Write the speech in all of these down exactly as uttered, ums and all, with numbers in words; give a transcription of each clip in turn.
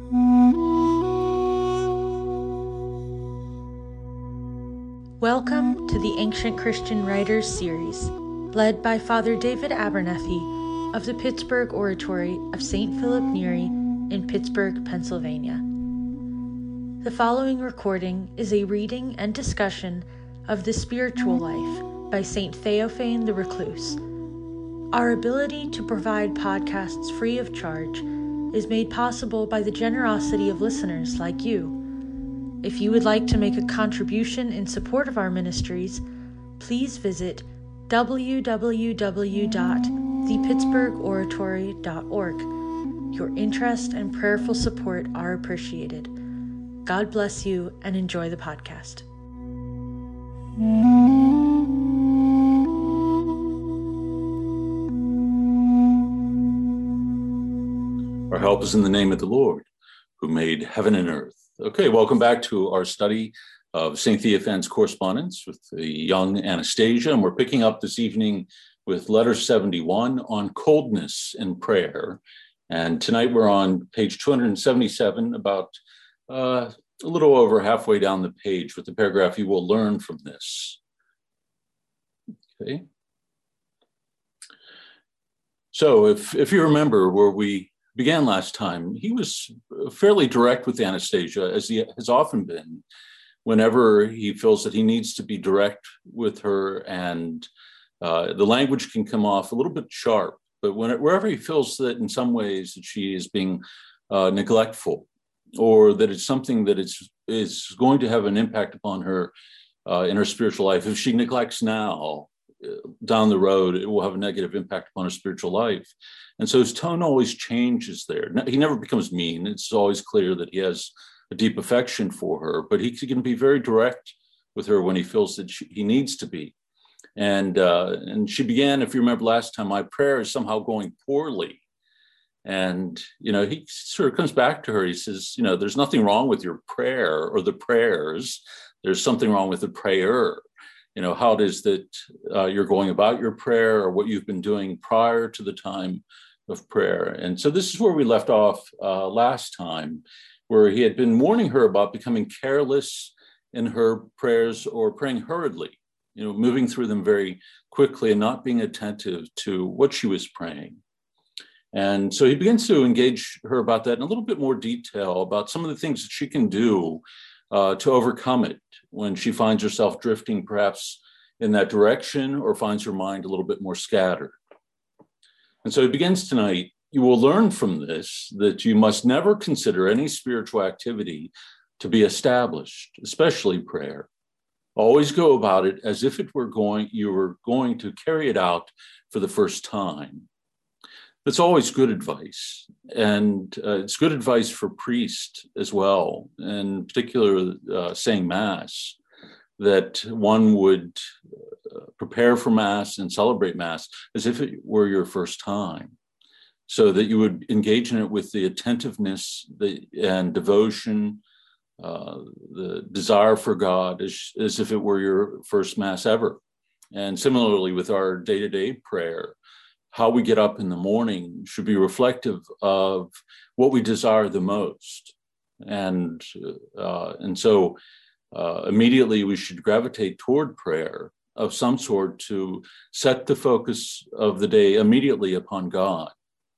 Welcome to the Ancient Christian Writers series, led by Father David Abernethy of the Pittsburgh Oratory of Saint Philip Neri in Pittsburgh, Pennsylvania. The following recording is a reading and discussion of The Spiritual Life by Saint Theophane the Recluse. Our ability to provide podcasts free of charge is made possible by the generosity of listeners like you. If you would like to make a contribution in support of our ministries, please visit w w w dot the pittsburgh oratory dot org. Your interest and prayerful support are appreciated. God bless you and enjoy the podcast. Our help is in the name of the Lord, who made heaven and earth. Okay, welcome back to our study of Saint Theophane's correspondence with the young Anastasia, and we're picking up this evening with letter seventy-one on coldness in prayer. And tonight we're on page two hundred seventy-seven, about uh, a little over halfway down the page with the paragraph, "You will learn from this." Okay. So if, if you remember where we began last time, he was fairly direct with Anastasia, as he has often been, whenever he feels that he needs to be direct with her, and uh, the language can come off a little bit sharp, but when it, wherever he feels that in some ways that she is being uh, neglectful, or that it's something that is, is going to have an impact upon her uh, in her spiritual life, if she neglects now, down the road, it will have a negative impact upon her spiritual life. And so his tone always changes there. He never becomes mean. It's always clear that he has a deep affection for her, but he can be very direct with her when he feels that she, he needs to be. And uh, and she began, if you remember last time, "My prayer is somehow going poorly." And, you know, he sort of comes back to her. He says, you know, there's nothing wrong with your prayer or the prayers. There's something wrong with the prayer. You know, how it is that uh, you're going about your prayer, or what you've been doing prior to the time of prayer. And so this is where we left off uh, last time, where he had been warning her about becoming careless in her prayers, or praying hurriedly, you know, moving through them very quickly and not being attentive to what she was praying. And so he begins to engage her about that in a little bit more detail, about some of the things that she can do uh, to overcome it when she finds herself drifting perhaps in that direction, or finds her mind a little bit more scattered. And so he begins tonight, "You will learn from this that you must never consider any spiritual activity to be established, especially prayer. Always go about it as if it were going, you were going to carry it out for the first time." That's always good advice. And uh, it's good advice for priests as well, in particular uh, saying Mass, that one would uh, prepare for Mass and celebrate Mass as if it were your first time, so that you would engage in it with the attentiveness the, and devotion, uh, the desire for God, as, as if it were your first Mass ever. And similarly with our day-to-day prayer, how we get up in the morning should be reflective of what we desire the most. And, uh, and so uh, immediately we should gravitate toward prayer of some sort to set the focus of the day immediately upon God.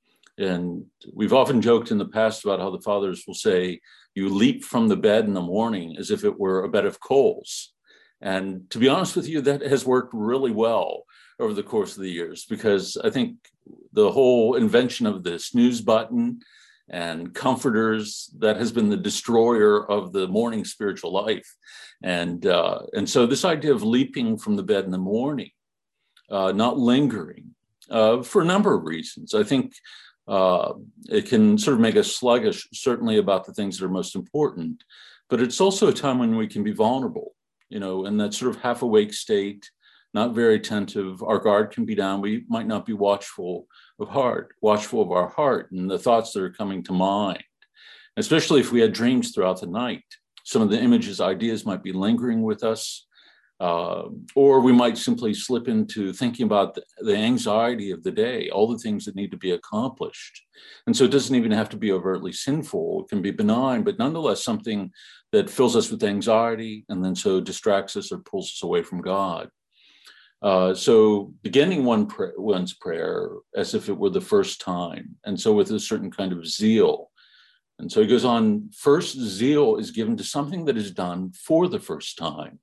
And we've often joked in the past about how the fathers will say, you leap from the bed in the morning as if it were a bed of coals. And to be honest with you, that has worked really well over the course of the years, because I think the whole invention of the snooze button and comforters, that has been the destroyer of the morning spiritual life. And, uh, and so this idea of leaping from the bed in the morning, uh, not lingering, uh, for a number of reasons. I think uh, it can sort of make us sluggish, certainly about the things that are most important, but it's also a time when we can be vulnerable, you know, in that sort of half awake state, not very attentive. Our guard can be down. We might not be watchful of heart, watchful of our heart and the thoughts that are coming to mind, especially if we had dreams throughout the night. Some of the images, ideas might be lingering with us. Uh, or we might simply slip into thinking about the, the anxiety of the day, all the things that need to be accomplished. And so it doesn't even have to be overtly sinful. It can be benign, but nonetheless something that fills us with anxiety and then so distracts us or pulls us away from God. Uh, so beginning one pray, one's prayer as if it were the first time, and so with a certain kind of zeal. And so he goes on, first zeal is given to something that is done for the first time.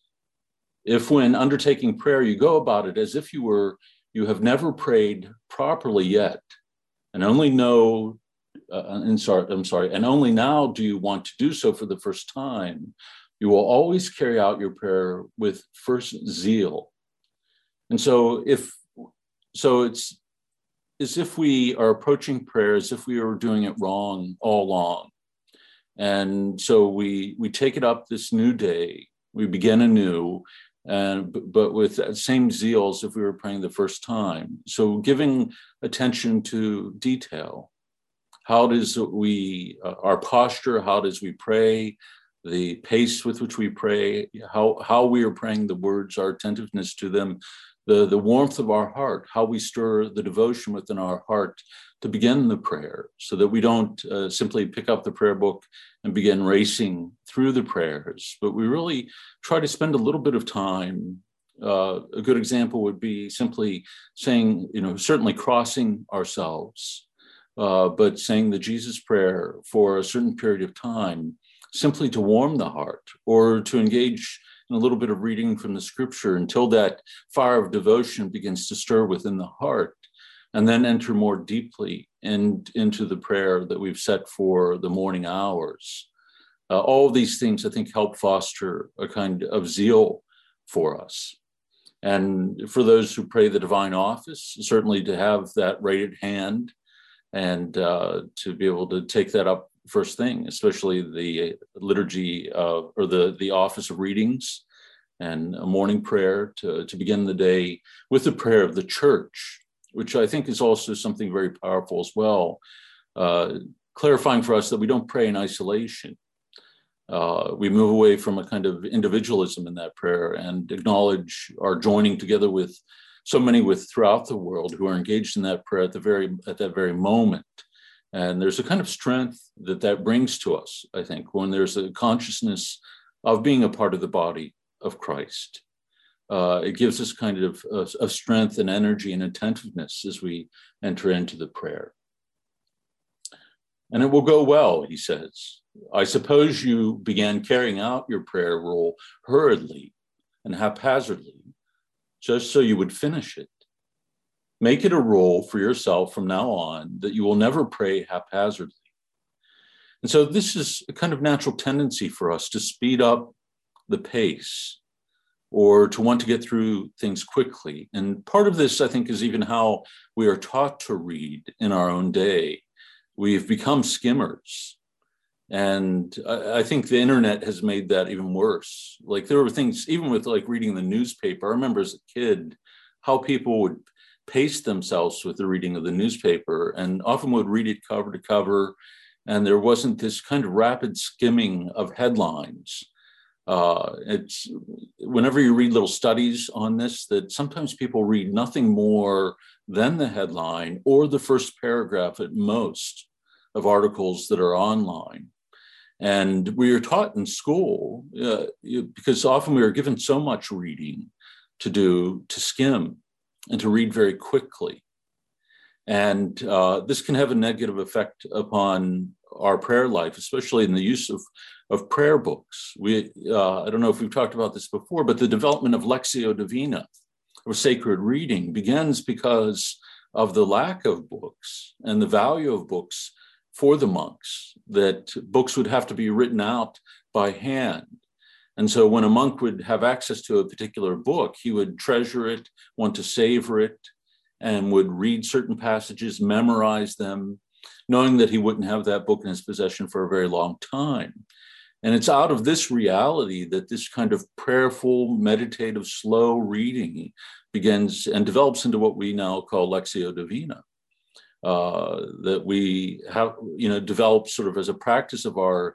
If when undertaking prayer, you go about it as if you were, you have never prayed properly yet, and only know, uh, and sorry, I'm sorry, and only now do you want to do so for the first time, you will always carry out your prayer with first zeal. And so if, so it's as if we are approaching prayer as if we were doing it wrong all along. And so we we take it up this new day, we begin anew, and but with that same zeal as if we were praying the first time. So giving attention to detail. How does we, uh, our posture, how does we pray, the pace with which we pray, how, how we are praying the words, our attentiveness to them, the, the warmth of our heart, how we stir the devotion within our heart to begin the prayer, so that we don't uh, simply pick up the prayer book and begin racing through the prayers, but we really try to spend a little bit of time. Uh, a good example would be simply saying, you know, certainly crossing ourselves, uh, but saying the Jesus prayer for a certain period of time, simply to warm the heart, or to engage in a little bit of reading from the scripture until that fire of devotion begins to stir within the heart, and then enter more deeply in, into the prayer that we've set for the morning hours. Uh, all of these things, I think, help foster a kind of zeal for us. And for those who pray the divine office, certainly to have that right at hand and uh, to be able to take that up first thing, especially the liturgy uh, or the, the office of readings and a morning prayer to, to begin the day with the prayer of the church, which I think is also something very powerful as well, uh, clarifying for us that we don't pray in isolation. Uh, we move away from a kind of individualism in that prayer and acknowledge our joining together with so many with throughout the world who are engaged in that prayer at the very at that very moment. And there's a kind of strength that that brings to us, I think, when there's a consciousness of being a part of the body of Christ. Uh, it gives us kind of a, a strength and energy and attentiveness as we enter into the prayer. And it will go well, he says. I suppose you began carrying out your prayer role hurriedly and haphazardly, just so you would finish it. Make it a rule for yourself from now on that you will never pray haphazardly. And so this is a kind of natural tendency for us to speed up the pace or to want to get through things quickly. And part of this, I think, is even how we are taught to read in our own day. We've become skimmers. And I, I think the internet has made that even worse. Like there were things, even with like reading the newspaper, I remember as a kid, how people would pace themselves with the reading of the newspaper and often would read it cover to cover. And there wasn't this kind of rapid skimming of headlines. Uh, it's whenever you read little studies on this, that sometimes people read nothing more than the headline or the first paragraph at most of articles that are online. And we are taught in school, uh, because often we are given so much reading to do, to skim and to read very quickly. And uh, this can have a negative effect upon our prayer life, especially in the use of, of prayer books. We, uh, I don't know if we've talked about this before, but the development of Lectio Divina, or sacred reading, begins because of the lack of books and the value of books for the monks, that books would have to be written out by hand. And so when a monk would have access to a particular book, he would treasure it, want to savor it, and would read certain passages, memorize them, knowing that he wouldn't have that book in his possession for a very long time. And it's out of this reality that this kind of prayerful, meditative, slow reading begins and develops into what we now call Lectio Divina. Uh, that we have, you know, developed sort of as a practice of our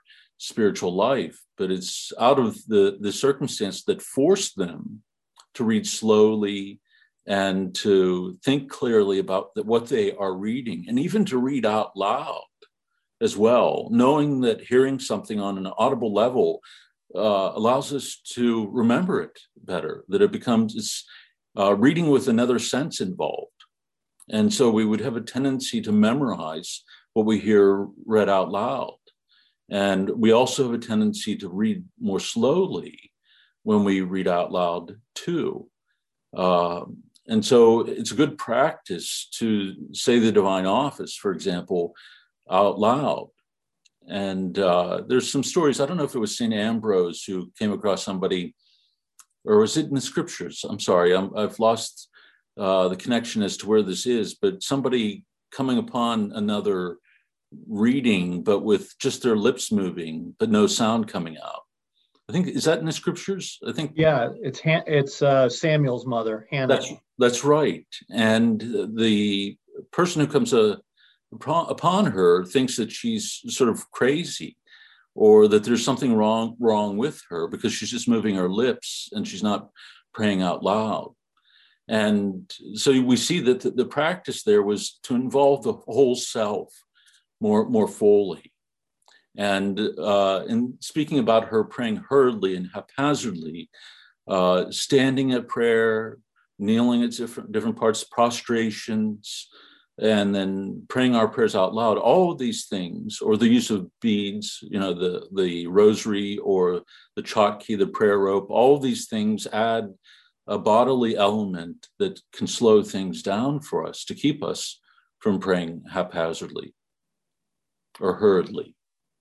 spiritual life, but it's out of the, the circumstance that forced them to read slowly and to think clearly about the, what they are reading, and even to read out loud as well, knowing that hearing something on an audible level uh, allows us to remember it better, that it becomes it's, uh, reading with another sense involved. And so we would have a tendency to memorize what we hear read out loud. And we also have a tendency to read more slowly when we read out loud too. Uh, and so it's a good practice to say the divine office, for example, out loud. And uh, there's some stories, I don't know if it was Saint Ambrose who came across somebody, or was it in the scriptures? I'm sorry, I'm, I've lost uh, the connection as to where this is, but somebody coming upon another reading, but with just their lips moving, but no sound coming out. I think, is that in the scriptures? I think. Yeah, it's it's uh, Samuel's mother, Hannah. That's, that's right. And the person who comes uh, upon her thinks that she's sort of crazy, or that there's something wrong, wrong with her because she's just moving her lips and she's not praying out loud. And so we see that the, the practice there was to involve the whole self more, more fully. And uh, in speaking about her praying hurriedly and haphazardly, uh, standing at prayer, kneeling at different, different parts, prostrations, and then praying our prayers out loud, all of these things, or the use of beads, you know, the, the rosary or the chakki, the prayer rope, all of these things add a bodily element that can slow things down for us to keep us from praying haphazardly or hurriedly.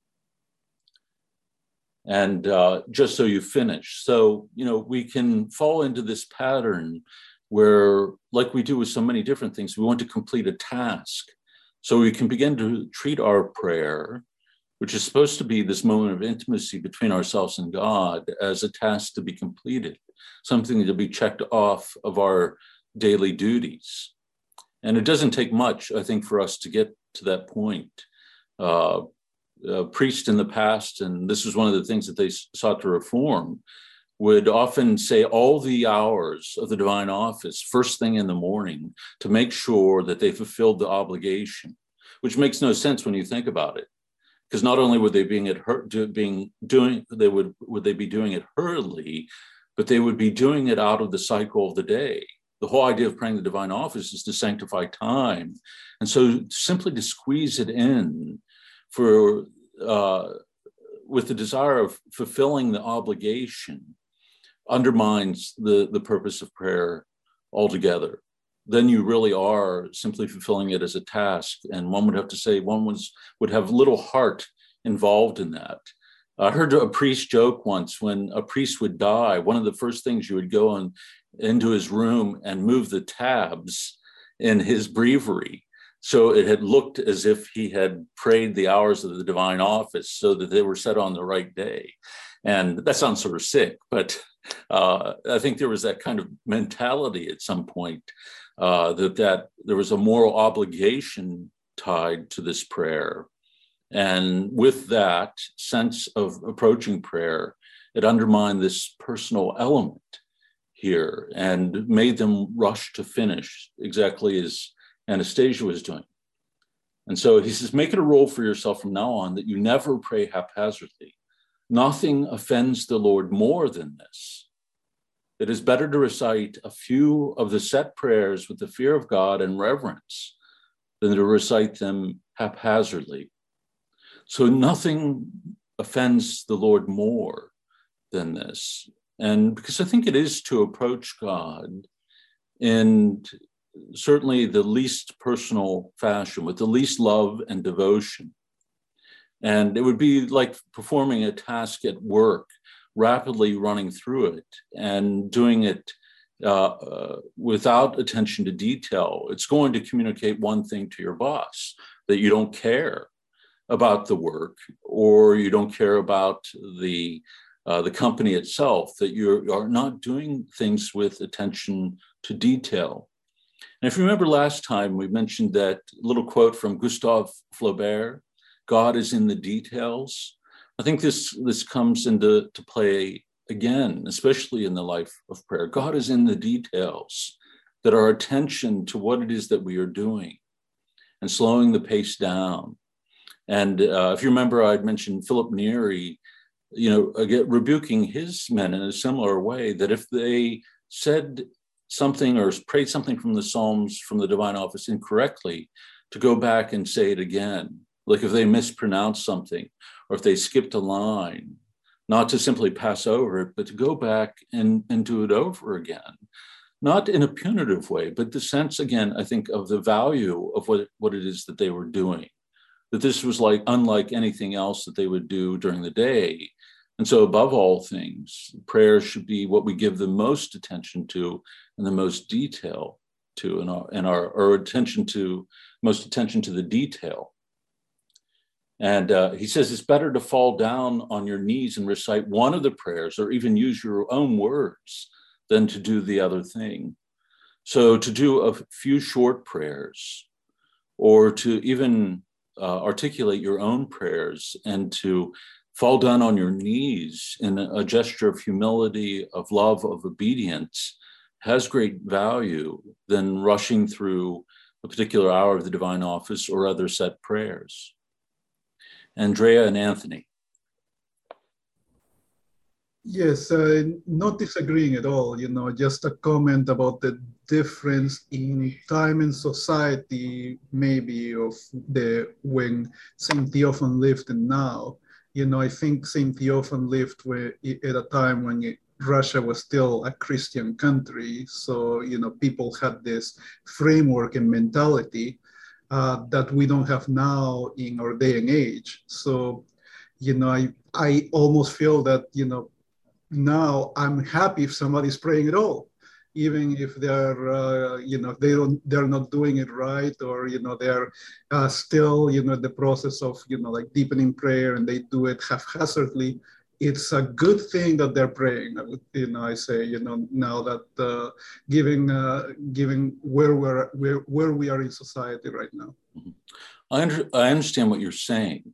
And uh, just so you finish. So, you know, we can fall into this pattern where, like we do with so many different things, we want to complete a task. So we can begin to treat our prayer, which is supposed to be this moment of intimacy between ourselves and God, as a task to be completed, something to be checked off of our daily duties. And it doesn't take much, I think, for us to get to that point. Uh, a priest in the past, and this was one of the things that they sought to reform, would often say all the hours of the divine office first thing in the morning to make sure that they fulfilled the obligation, which makes no sense when you think about it. Because not only would they being it do, being doing they would would they be doing it hurriedly, but they would be doing it out of the cycle of the day. The whole idea of praying the divine office is to sanctify time, and so simply to squeeze it in for uh, with the desire of fulfilling the obligation undermines the the purpose of prayer altogether. Then you really are simply fulfilling it as a task. And one would have to say one was, would have little heart involved in that. I heard a priest joke once, when a priest would die, one of the first things you would go on into his room and move the tabs in his breviary. So it had looked as if he had prayed the hours of the divine office so that they were set on the right day. And that sounds sort of sick, but uh, I think there was that kind of mentality at some point. Uh, that, that there was a moral obligation tied to this prayer. And with that sense of approaching prayer, it undermined this personal element here and made them rush to finish, exactly as Anastasia was doing. And so he says, make it a rule for yourself from now on that you never pray haphazardly. Nothing offends the Lord more than this. It is better to recite a few of the set prayers with the fear of God and reverence than to recite them haphazardly. So nothing offends the Lord more than this. And because I think it is to approach God in certainly the least personal fashion, with the least love and devotion. And it would be like performing a task at work, rapidly running through it and doing it uh, uh, without attention to detail. It's going to communicate one thing to your boss, that you don't care about the work, or you don't care about the uh, the company itself, that you are not doing things with attention to detail. And if you remember last time, we mentioned that little quote from Gustave Flaubert, God is in the details. I think this, this comes into to play again, especially in the life of prayer. God is in the details, that our attention to what it is that we are doing and slowing the pace down. And uh, if you remember, I'd mentioned Philip Neri, you know, again, rebuking his men in a similar way, that if they said something or prayed something from the Psalms, from the divine office incorrectly, to go back and say it again. Like if they mispronounced something or if they skipped a line, not to simply pass over it, but to go back and, and do it over again. Not in a punitive way, but the sense, again, I think, of the value of what, what it is that they were doing. That this was like unlike anything else that they would do during the day. And so above all things, prayer should be what we give the most attention to and the most detail to, and our, and our, our attention to, most attention to the detail. And uh, he says it's better to fall down on your knees and recite one of the prayers or even use your own words than to do the other thing. So to do a few short prayers or to even uh, articulate your own prayers and to fall down on your knees in a gesture of humility, of love, of obedience has great value than rushing through a particular hour of the divine office or other set prayers. Andrea and Anthony. Yes, uh, not disagreeing at all, you know, just a comment about the difference in time and society, maybe of the when Saint Theophan lived and now. You know, I think Saint Theophan lived where, at a time when it, Russia was still a Christian country. So, you know, people had this framework and mentality uh, that we don't have now in our day and age. So, you know, I, I almost feel that, you know, now I'm happy if somebody's praying at all, even if they're, uh, you know, they don't, they're not doing it right, or, you know, they're uh, still, you know, the process of, you know, like deepening prayer and they do it haphazardly. It's a good thing that they're praying. I would, you know, I say, you know, now that uh, given, uh, given where we're, where, where we are in society right now. I, under, I understand what you're saying,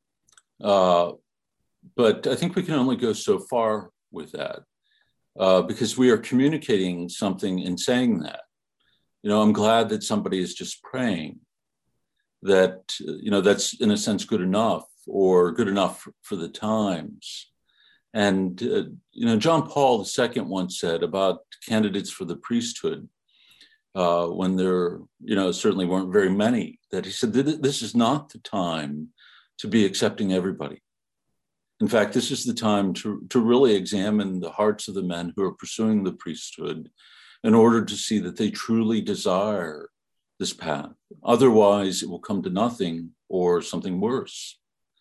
uh, but I think we can only go so far with that, uh, because we are communicating something in saying that. You know, I'm glad that somebody is just praying, that, you know, that's in a sense good enough, or good enough for, for the times. And, uh, you know, John Paul the Second once said about candidates for the priesthood, uh, when there, you know, certainly weren't very many, that he said, this is not the time to be accepting everybody. In fact, this is the time to, to really examine the hearts of the men who are pursuing the priesthood in order to see that they truly desire this path. Otherwise, it will come to nothing or something worse.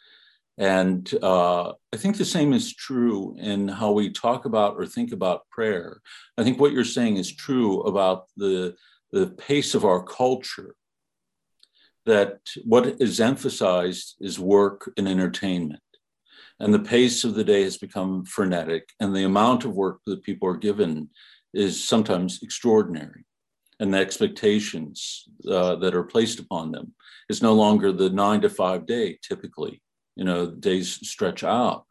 And uh, I think the same is true in how we talk about or think about prayer. I think what you're saying is true about the, the pace of our culture, that what is emphasized is work and entertainment. And the pace of the day has become frenetic, and the amount of work that people are given is sometimes extraordinary. And the expectations uh, that are placed upon them is no longer the nine to five day, typically, you know, days stretch out.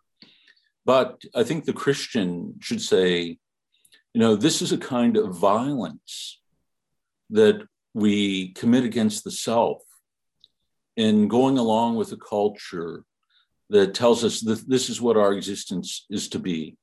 But I think the Christian should say, you know, this is a kind of violence that we commit against the self in going along with a culture that tells us that this is what our existence is to be.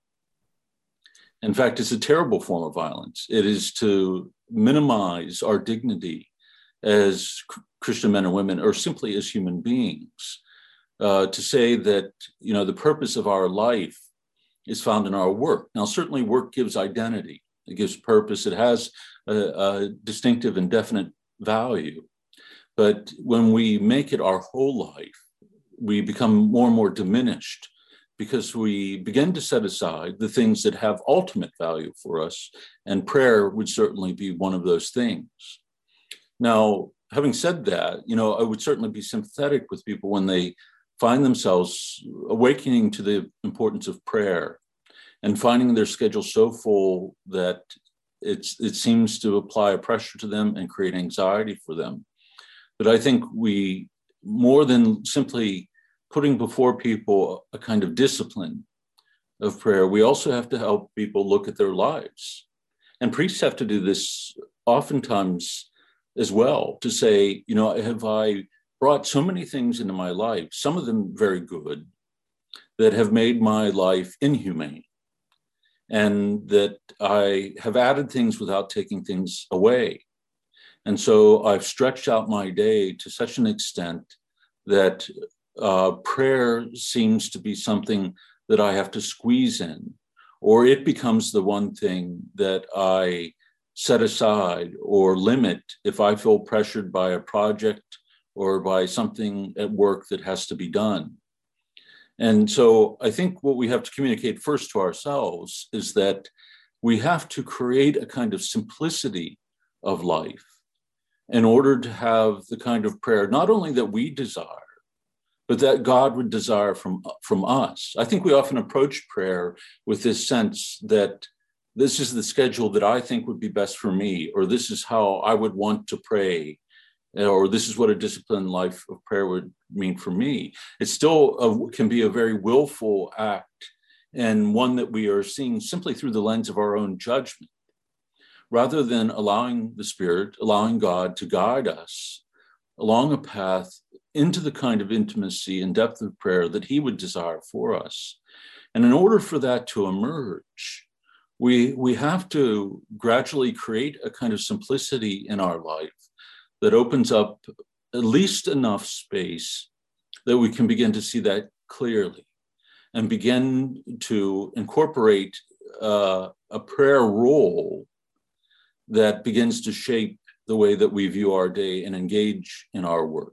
In fact, it's a terrible form of violence. It is to minimize our dignity as Christian men and women, or simply as human beings, uh, to say that, you know, the purpose of our life is found in our work. Now, certainly work gives identity, it gives purpose, it has a, a distinctive and definite value. But when we make it our whole life, we become more and more diminished, because we begin to set aside the things that have ultimate value for us, and prayer would certainly be one of those things. Now, having said that, you know, I would certainly be sympathetic with people when they find themselves awakening to the importance of prayer and finding their schedule so full that it's, it seems to apply a pressure to them and create anxiety for them. But I think we, more than simply putting before people a kind of discipline of prayer, we also have to help people look at their lives. And priests have to do this oftentimes as well, to say, you know, have I brought so many things into my life, some of them very good, that have made my life inhumane, and that I have added things without taking things away. And so I've stretched out my day to such an extent that uh, prayer seems to be something that I have to squeeze in, or it becomes the one thing that I set aside or limit if I feel pressured by a project or by something at work that has to be done. And so I think what we have to communicate first to ourselves is that we have to create a kind of simplicity of life in order to have the kind of prayer, not only that we desire, but that God would desire from, from us. I think we often approach prayer with this sense that this is the schedule that I think would be best for me, or this is how I would want to pray, or this is what a disciplined life of prayer would mean for me. It still a, can be a very willful act, and one that we are seeing simply through the lens of our own judgment, rather than allowing the Spirit, allowing God to guide us along a path into the kind of intimacy and depth of prayer that he would desire for us. And in order for that to emerge, we, we have to gradually create a kind of simplicity in our life that opens up at least enough space that we can begin to see that clearly and begin to incorporate uh, a prayer role that begins to shape the way that we view our day and engage in our work.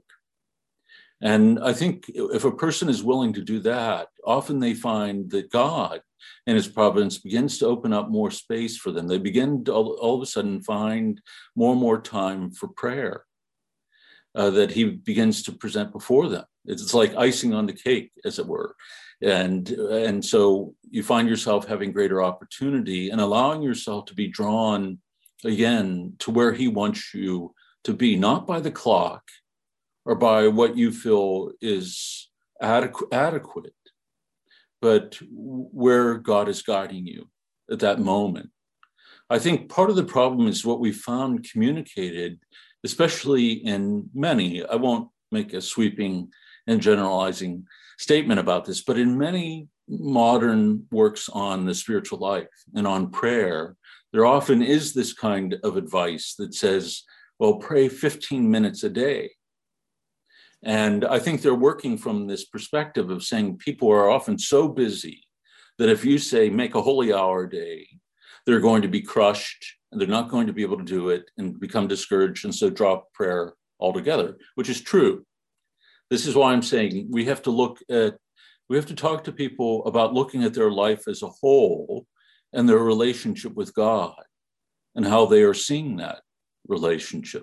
And I think if a person is willing to do that, often they find that God in his providence begins to open up more space for them. They begin to all, all of a sudden find more and more time for prayer uh, that he begins to present before them. It's like icing on the cake, as it were. And, and so you find yourself having greater opportunity and allowing yourself to be drawn again to where he wants you to be, not by the clock or by what you feel is adequ- adequate, but where God is guiding you at that moment. I think part of the problem is what we found communicated, especially in many, I won't make a sweeping and generalizing statement about this, but in many modern works on the spiritual life and on prayer, there often is this kind of advice that says, well, pray fifteen minutes a day. And I think they're working from this perspective of saying people are often so busy that if you say make a holy hour a day, they're going to be crushed and they're not going to be able to do it and become discouraged and so drop prayer altogether, which is true. This is why I'm saying we have to look at, we have to talk to people about looking at their life as a whole and their relationship with God and how they are seeing that relationship.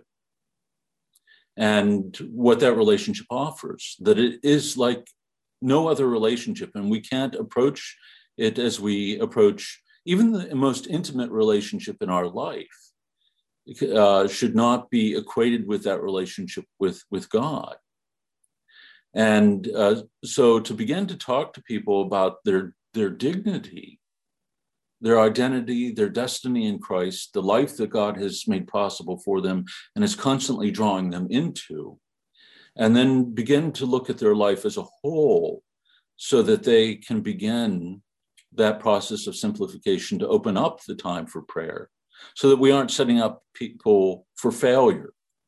And what that relationship offers, that it is like no other relationship. And we can't approach it as we approach even the most intimate relationship in our life uh, should not be equated with that relationship with, with God. And uh, so to begin to talk to people about their, their dignity, their identity, their destiny in Christ, the life that God has made possible for them and is constantly drawing them into, and then begin to look at their life as a whole so that they can begin that process of simplification to open up the time for prayer so that we aren't setting up people for failure.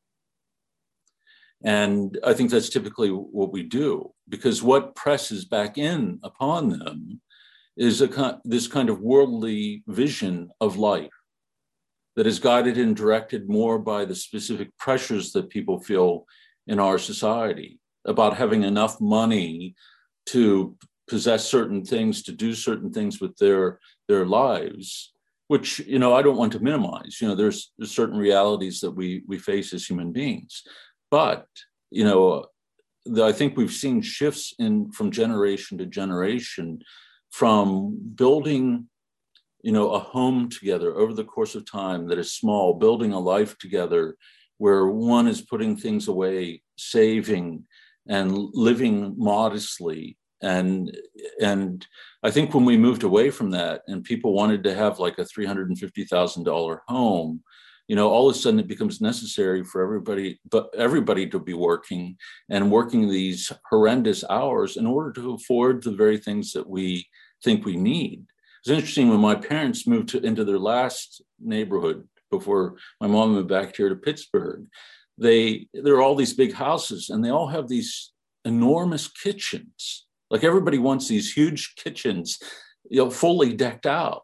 And I think that's typically what we do, because what presses back in upon them is a, this kind of worldly vision of life that is guided and directed more by the specific pressures that people feel in our society about having enough money to possess certain things, to do certain things with their, their lives, which, you know, I don't want to minimize. You know, there's, there's certain realities that we, we face as human beings. But, you know, the, I think we've seen shifts in from generation to generation from building, you know, a home together over the course of time that is small, building a life together where one is putting things away, saving, and living modestly. And, and I think when we moved away from that and people wanted to have like a three hundred fifty thousand dollars home, you know, all of a sudden it becomes necessary for everybody, but everybody to be working and working these horrendous hours in order to afford the very things that we think we need. It's interesting, when my parents moved to, into their last neighborhood before my mom moved back here to Pittsburgh, they, there are all these big houses and they all have these enormous kitchens. Like everybody wants these huge kitchens, you know, fully decked out.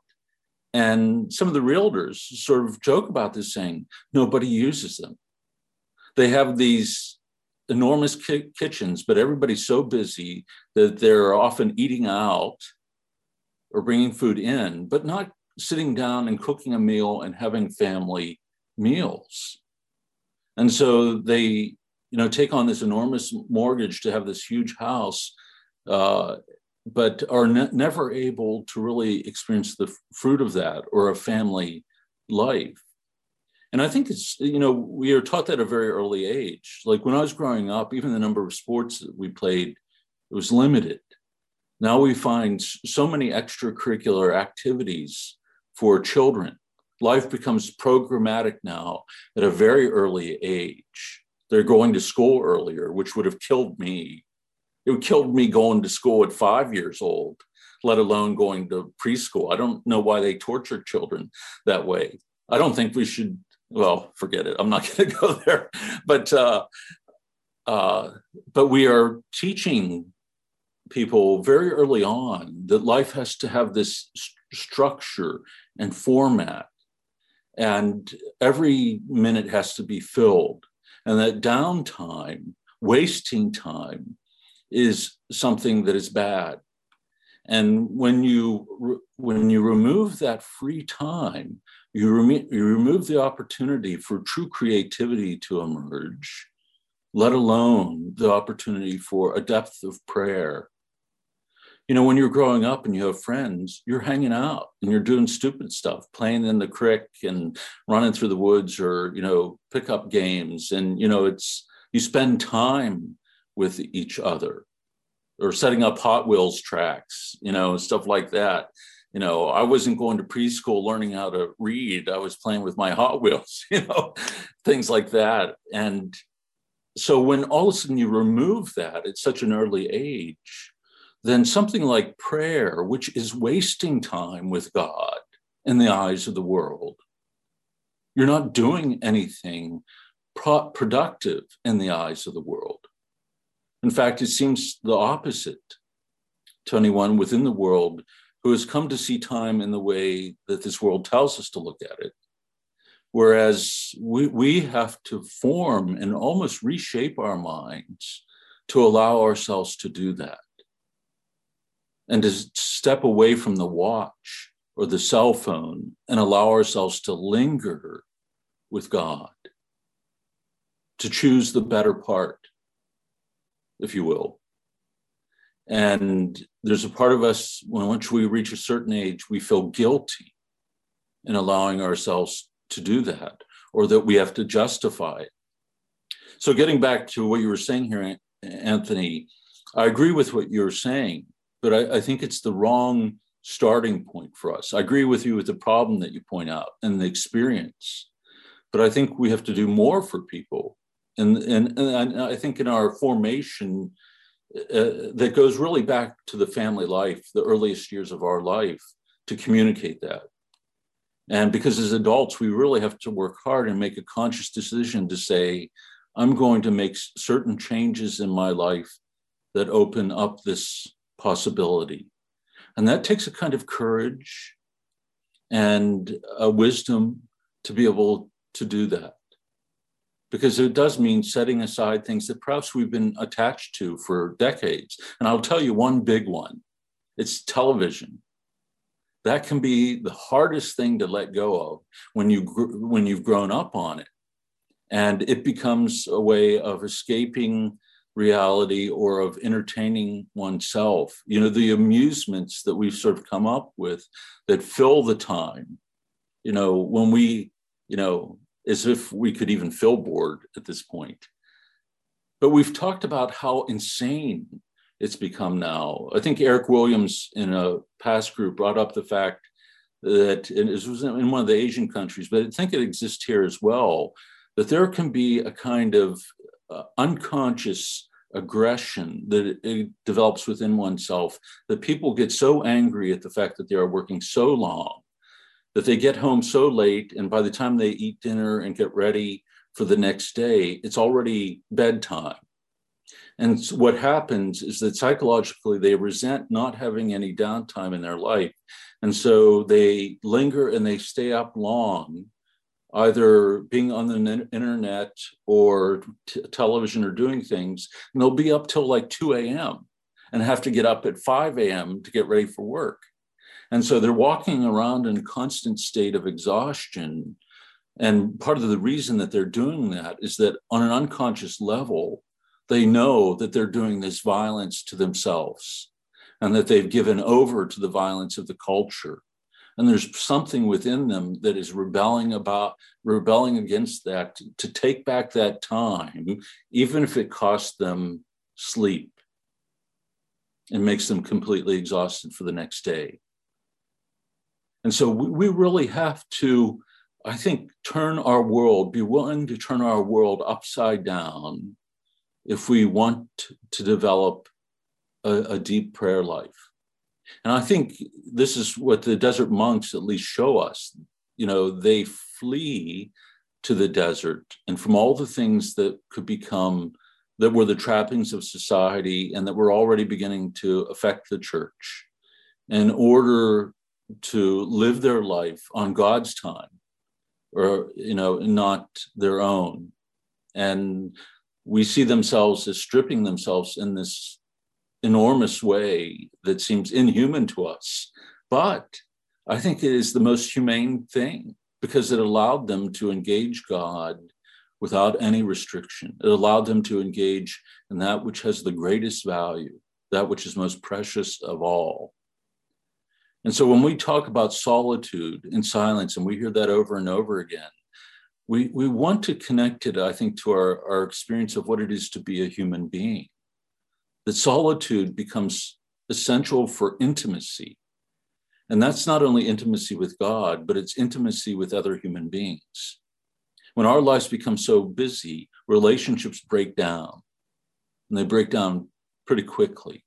And some of the realtors sort of joke about this, saying nobody uses them. They have these enormous ki- kitchens, but everybody's so busy that they're often eating out or bringing food in, but not sitting down and cooking a meal and having family meals. And so they, you know, take on this enormous mortgage to have this huge house, uh, but are ne- never able to really experience the f- fruit of that or a family life. And I think it's, you know, we are taught that at a very early age. Like when I was growing up, even the number of sports that we played, it was limited. Now we find so many extracurricular activities for children. Life becomes programmatic now at a very early age. They're going to school earlier, which would have killed me. It would kill me going to school at five years old, let alone going to preschool. I don't know why they torture children that way. I don't think we should, well, forget it. I'm not going to go there. But, uh, uh, but we are teaching people very early on that life has to have this st- structure and format. And every minute has to be filled. And that downtime, wasting time, is something that is bad. And when you when you remove that free time, you, rem- you remove the opportunity for true creativity to emerge, let alone the opportunity for a depth of prayer. You know, when you're growing up and you have friends, you're hanging out and you're doing stupid stuff, playing in the creek and running through the woods, or, you know, pickup games. And, you know, it's, you spend time with each other, or setting up Hot Wheels tracks, you know, stuff like that. You know, I wasn't going to preschool learning how to read. I was playing with my Hot Wheels, you know, things like that. And so when all of a sudden you remove that at such an early age, then something like prayer, which is wasting time with God in the eyes of the world, you're not doing anything pro- productive in the eyes of the world. In fact, it seems the opposite to anyone within the world who has come to see time in the way that this world tells us to look at it. Whereas we, we have to form and almost reshape our minds to allow ourselves to do that. And to step away from the watch or the cell phone and allow ourselves to linger with God, to choose the better part, if you will. And there's a part of us, when once we reach a certain age, we feel guilty in allowing ourselves to do that, or that we have to justify it. So getting back to what you were saying here, Anthony, I agree with what you're saying, but I, I think it's the wrong starting point for us. I agree with you with the problem that you point out and the experience, but I think we have to do more for people. And, and, and I think in our formation, uh, that goes really back to the family life, the earliest years of our life, to communicate that. And because as adults, we really have to work hard and make a conscious decision to say, I'm going to make certain changes in my life that open up this possibility. And that takes a kind of courage and a wisdom to be able to do that. Because it does mean setting aside things that perhaps we've been attached to for decades. And I'll tell you one big one. It's television. That can be the hardest thing to let go of when you when you've grown up on it. And it becomes a way of escaping reality or of entertaining oneself. You know, the amusements that we've sort of come up with that fill the time, you know, when we, you know, as if we could even feel bored at this point. But we've talked about how insane it's become now. I think Eric Williams in a past group brought up the fact that it was in one of the Asian countries, but I think it exists here as well, that there can be a kind of uh, unconscious aggression that it, it develops within oneself, that people get so angry at the fact that they are working so long, that they get home so late, and by the time they eat dinner and get ready for the next day, it's already bedtime. And so what happens is that psychologically they resent not having any downtime in their life. And so they linger and they stay up long, either being on the internet or t- television or doing things. And they'll be up till like two a.m. and have to get up at five a.m. to get ready for work. And so they're walking around in a constant state of exhaustion. And part of the reason that they're doing that is that on an unconscious level, they know that they're doing this violence to themselves and that they've given over to the violence of the culture. And there's something within them that is rebelling about, rebelling against that, to, to take back that time, even if it costs them sleep and makes them completely exhausted for the next day. And so we, we really have to, I think, turn our world, be willing to turn our world upside down if we want to develop a, a deep prayer life. And I think this is what the desert monks at least show us. You know, they flee to the desert and from all the things that could become, that were the trappings of society and that were already beginning to affect the church, in order to live their life on God's time, or, you know, not their own. And we see themselves as stripping themselves in this enormous way that seems inhuman to us. But I think it is the most humane thing, because it allowed them to engage God without any restriction. It allowed them to engage in that which has the greatest value, that which is most precious of all. And so when we talk about solitude and silence, and we hear that over and over again, we, we want to connect it, I think, to our, our experience of what it is to be a human being. That solitude becomes essential for intimacy. And that's not only intimacy with God, but it's intimacy with other human beings. When our lives become so busy, relationships break down, and they break down pretty quickly.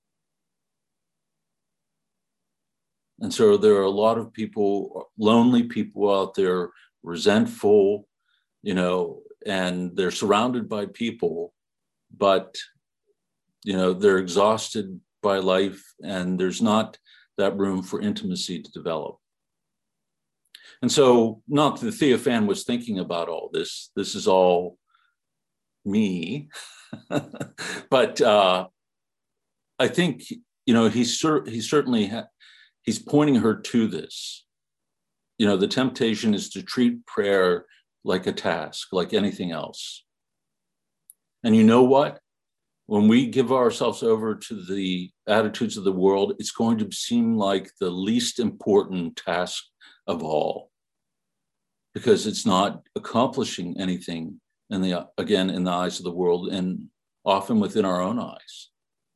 And so there are a lot of people, lonely people out there, resentful, you know, and they're surrounded by people, but, you know, they're exhausted by life, and there's not that room for intimacy to develop. And so, not that Theophan was thinking about all this, this is all me, but uh, I think, you know, he's, cer- he certainly, ha- he's pointing her to this. You know, the temptation is to treat prayer like a task, like anything else. And you know what? When we give ourselves over to the attitudes of the world, it's going to seem like the least important task of all, because it's not accomplishing anything in the, again, in the eyes of the world, and often within our own eyes.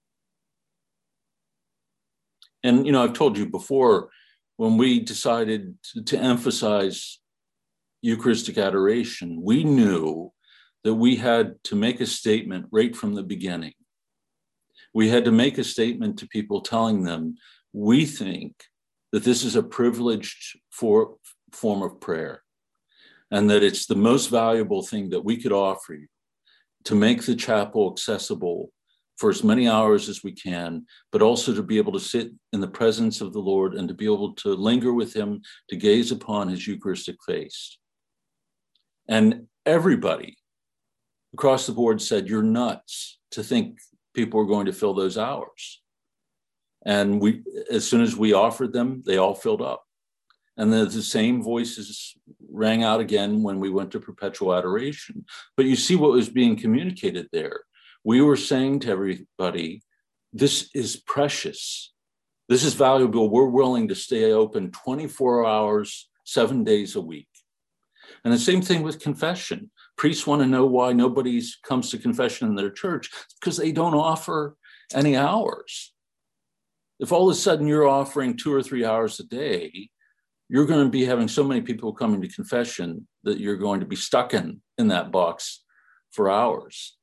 And, you know, I've told you before, when we decided to, to emphasize Eucharistic adoration, we knew that we had to make a statement right from the beginning. We had to make a statement to people telling them, we think that this is a privileged for, form of prayer, and that it's the most valuable thing that we could offer you, to make the chapel accessible for as many hours as we can, but also to be able to sit in the presence of the Lord and to be able to linger with him, to gaze upon his Eucharistic face. And everybody across the board said, you're nuts to think people are going to fill those hours. And we, as soon as we offered them, they all filled up. And the, the same voices rang out again when we went to perpetual adoration. But you see what was being communicated there. We were saying to everybody, this is precious. This is valuable. We're willing to stay open twenty-four hours, seven days a week. And the same thing with confession. priests want to know why nobody comes to confession in their church. It's because they don't offer any hours. If all of a sudden you're offering two or three hours a day, you're going to be having so many people coming to confession that you're going to be stuck in, in that box for hours.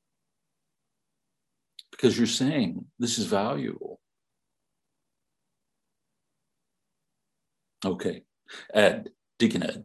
Because you're saying, this is valuable. Okay, Ed, Deacon Ed.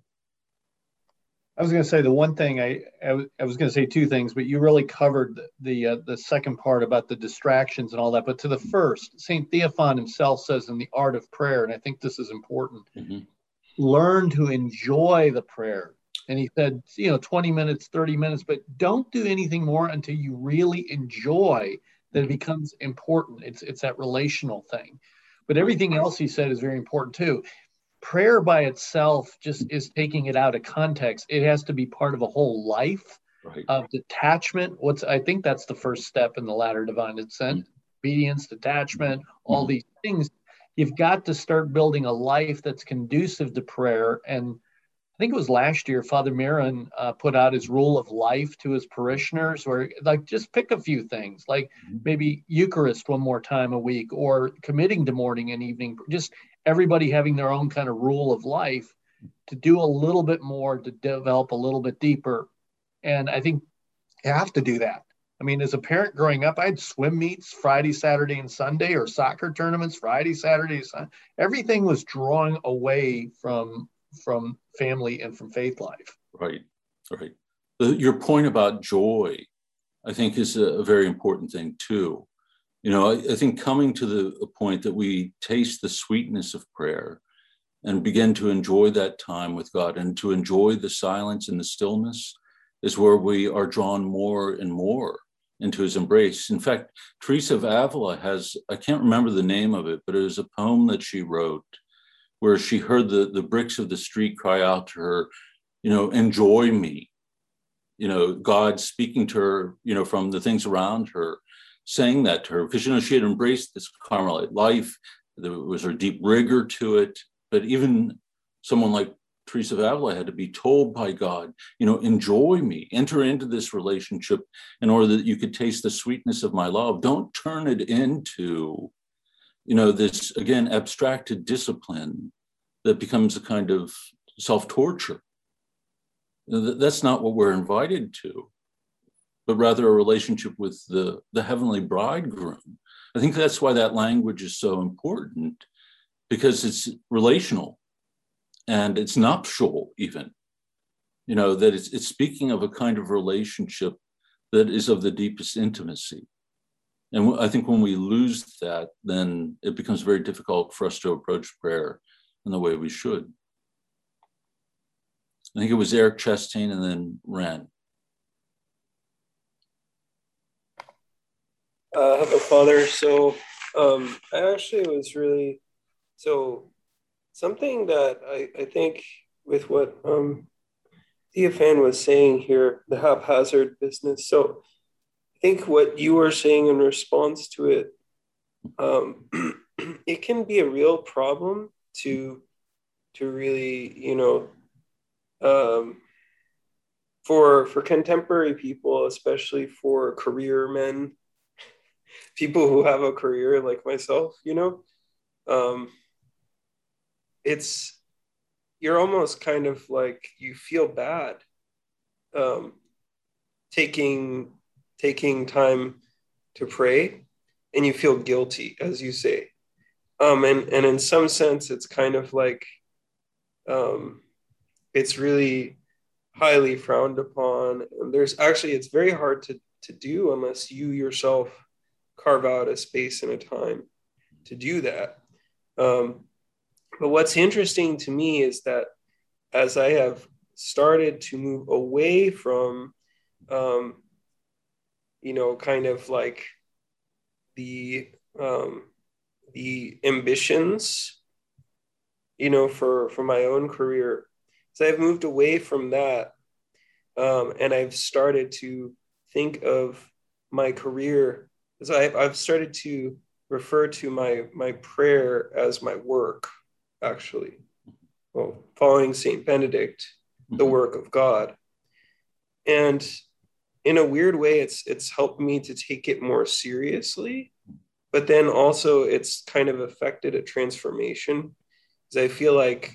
I was going to say the one thing I I was, I was going to say two things, but you really covered the the, uh, the second part about the distractions and all that. But to the first, Saint Theophan himself says in the Art of Prayer, and I think this is important, mm-hmm. learn to enjoy the prayer. And he said, you know, twenty minutes, thirty minutes, but don't do anything more until you really enjoy that it becomes important. It's it's that relational thing. But everything else he said is very important too. Prayer by itself just is taking it out of context. It has to be part of a whole life right. of detachment. What's I think that's the first step in the ladder divine descent. Mm-hmm. Obedience, detachment, all mm-hmm. these things. You've got to start building a life that's conducive to prayer. And I think it was last year, Father Mirren uh, put out his rule of life to his parishioners, where like just pick a few things, like mm-hmm. maybe Eucharist one more time a week, or committing to morning and evening, just everybody having their own kind of rule of life to do a little bit more, to develop a little bit deeper. And I think you have to do that. I mean, as a parent growing up, I had swim meets Friday, Saturday, and Sunday, or soccer tournaments Friday, Saturday, Sunday. Everything was drawing away from from family and from faith life. Right, right. Your point about joy, I think, is a very important thing too. You know, I, I think coming to the point that we taste the sweetness of prayer and begin to enjoy that time with God and to enjoy the silence and the stillness is where we are drawn more and more into his embrace. In fact, Teresa of Avila has, I can't remember the name of it, but it was a poem that she wrote where she heard the, the bricks of the street cry out to her, you know, enjoy me. You know, God speaking to her, you know, from the things around her, saying that to her, because, you know, she had embraced this Carmelite life. There was a deep rigor to it. But even someone like Teresa of Avila had to be told by God, you know, enjoy me, enter into this relationship in order that you could taste the sweetness of my love. Don't turn it into, you know, this, again, abstracted discipline that becomes a kind of self-torture. That's not what we're invited to, but rather a relationship with the, the heavenly bridegroom. I think that's why that language is so important, because it's relational and it's nuptial even, you know, that it's, it's speaking of a kind of relationship that is of the deepest intimacy. And I think when we lose that, then it becomes very difficult for us to approach prayer in the way we should. I think it was Eric Chastain and then Ren. Uh, hello, Father. So um, I actually was really, so something that I, I think with what um, Theophan was saying here, the haphazard business. So I think what you were saying in response to it, um, it can be a real problem to, to really, you know, um, for, for contemporary people, especially for career men, people who have a career like myself, you know, um, it's, you're almost kind of like, you feel bad um, taking, taking time to pray, and you feel guilty, as you say. Um, and, and in some sense, it's kind of like, um, it's really highly frowned upon. And there's actually, it's very hard to, to do unless you yourself carve out a space and a time to do that. Um, but what's interesting to me is that as I have started to move away from, um, you know, kind of like the, um, the ambitions, you know, for, for my own career, so I've moved away from that. Um, and I've started to think of my career. So I've, I've started to refer to my, my prayer as my work, actually. Well, following Saint Benedict, the work of God. And in a weird way, it's it's helped me to take it more seriously. But then also it's kind of affected a transformation. Because I feel like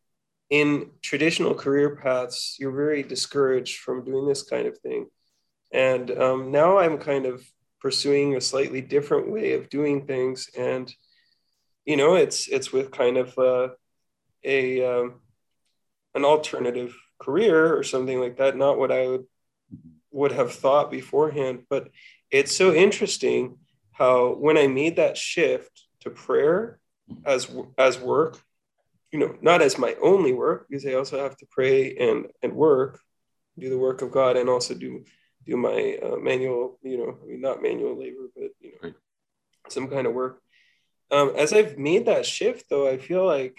in traditional career paths, you're very discouraged from doing this kind of thing. And um, now I'm kind of pursuing a slightly different way of doing things. And, you know, it's it's with kind of uh, a um, an alternative career or something like that, not what I would would have thought beforehand. But it's so interesting how when I made that shift to prayer as as work, you know, not as my only work, because I also have to pray and and work, do the work of God, and also do do my uh, manual, you know, I mean, not manual labor, but, you know, right. some kind of work. Um, as I've made that shift, though, I feel like,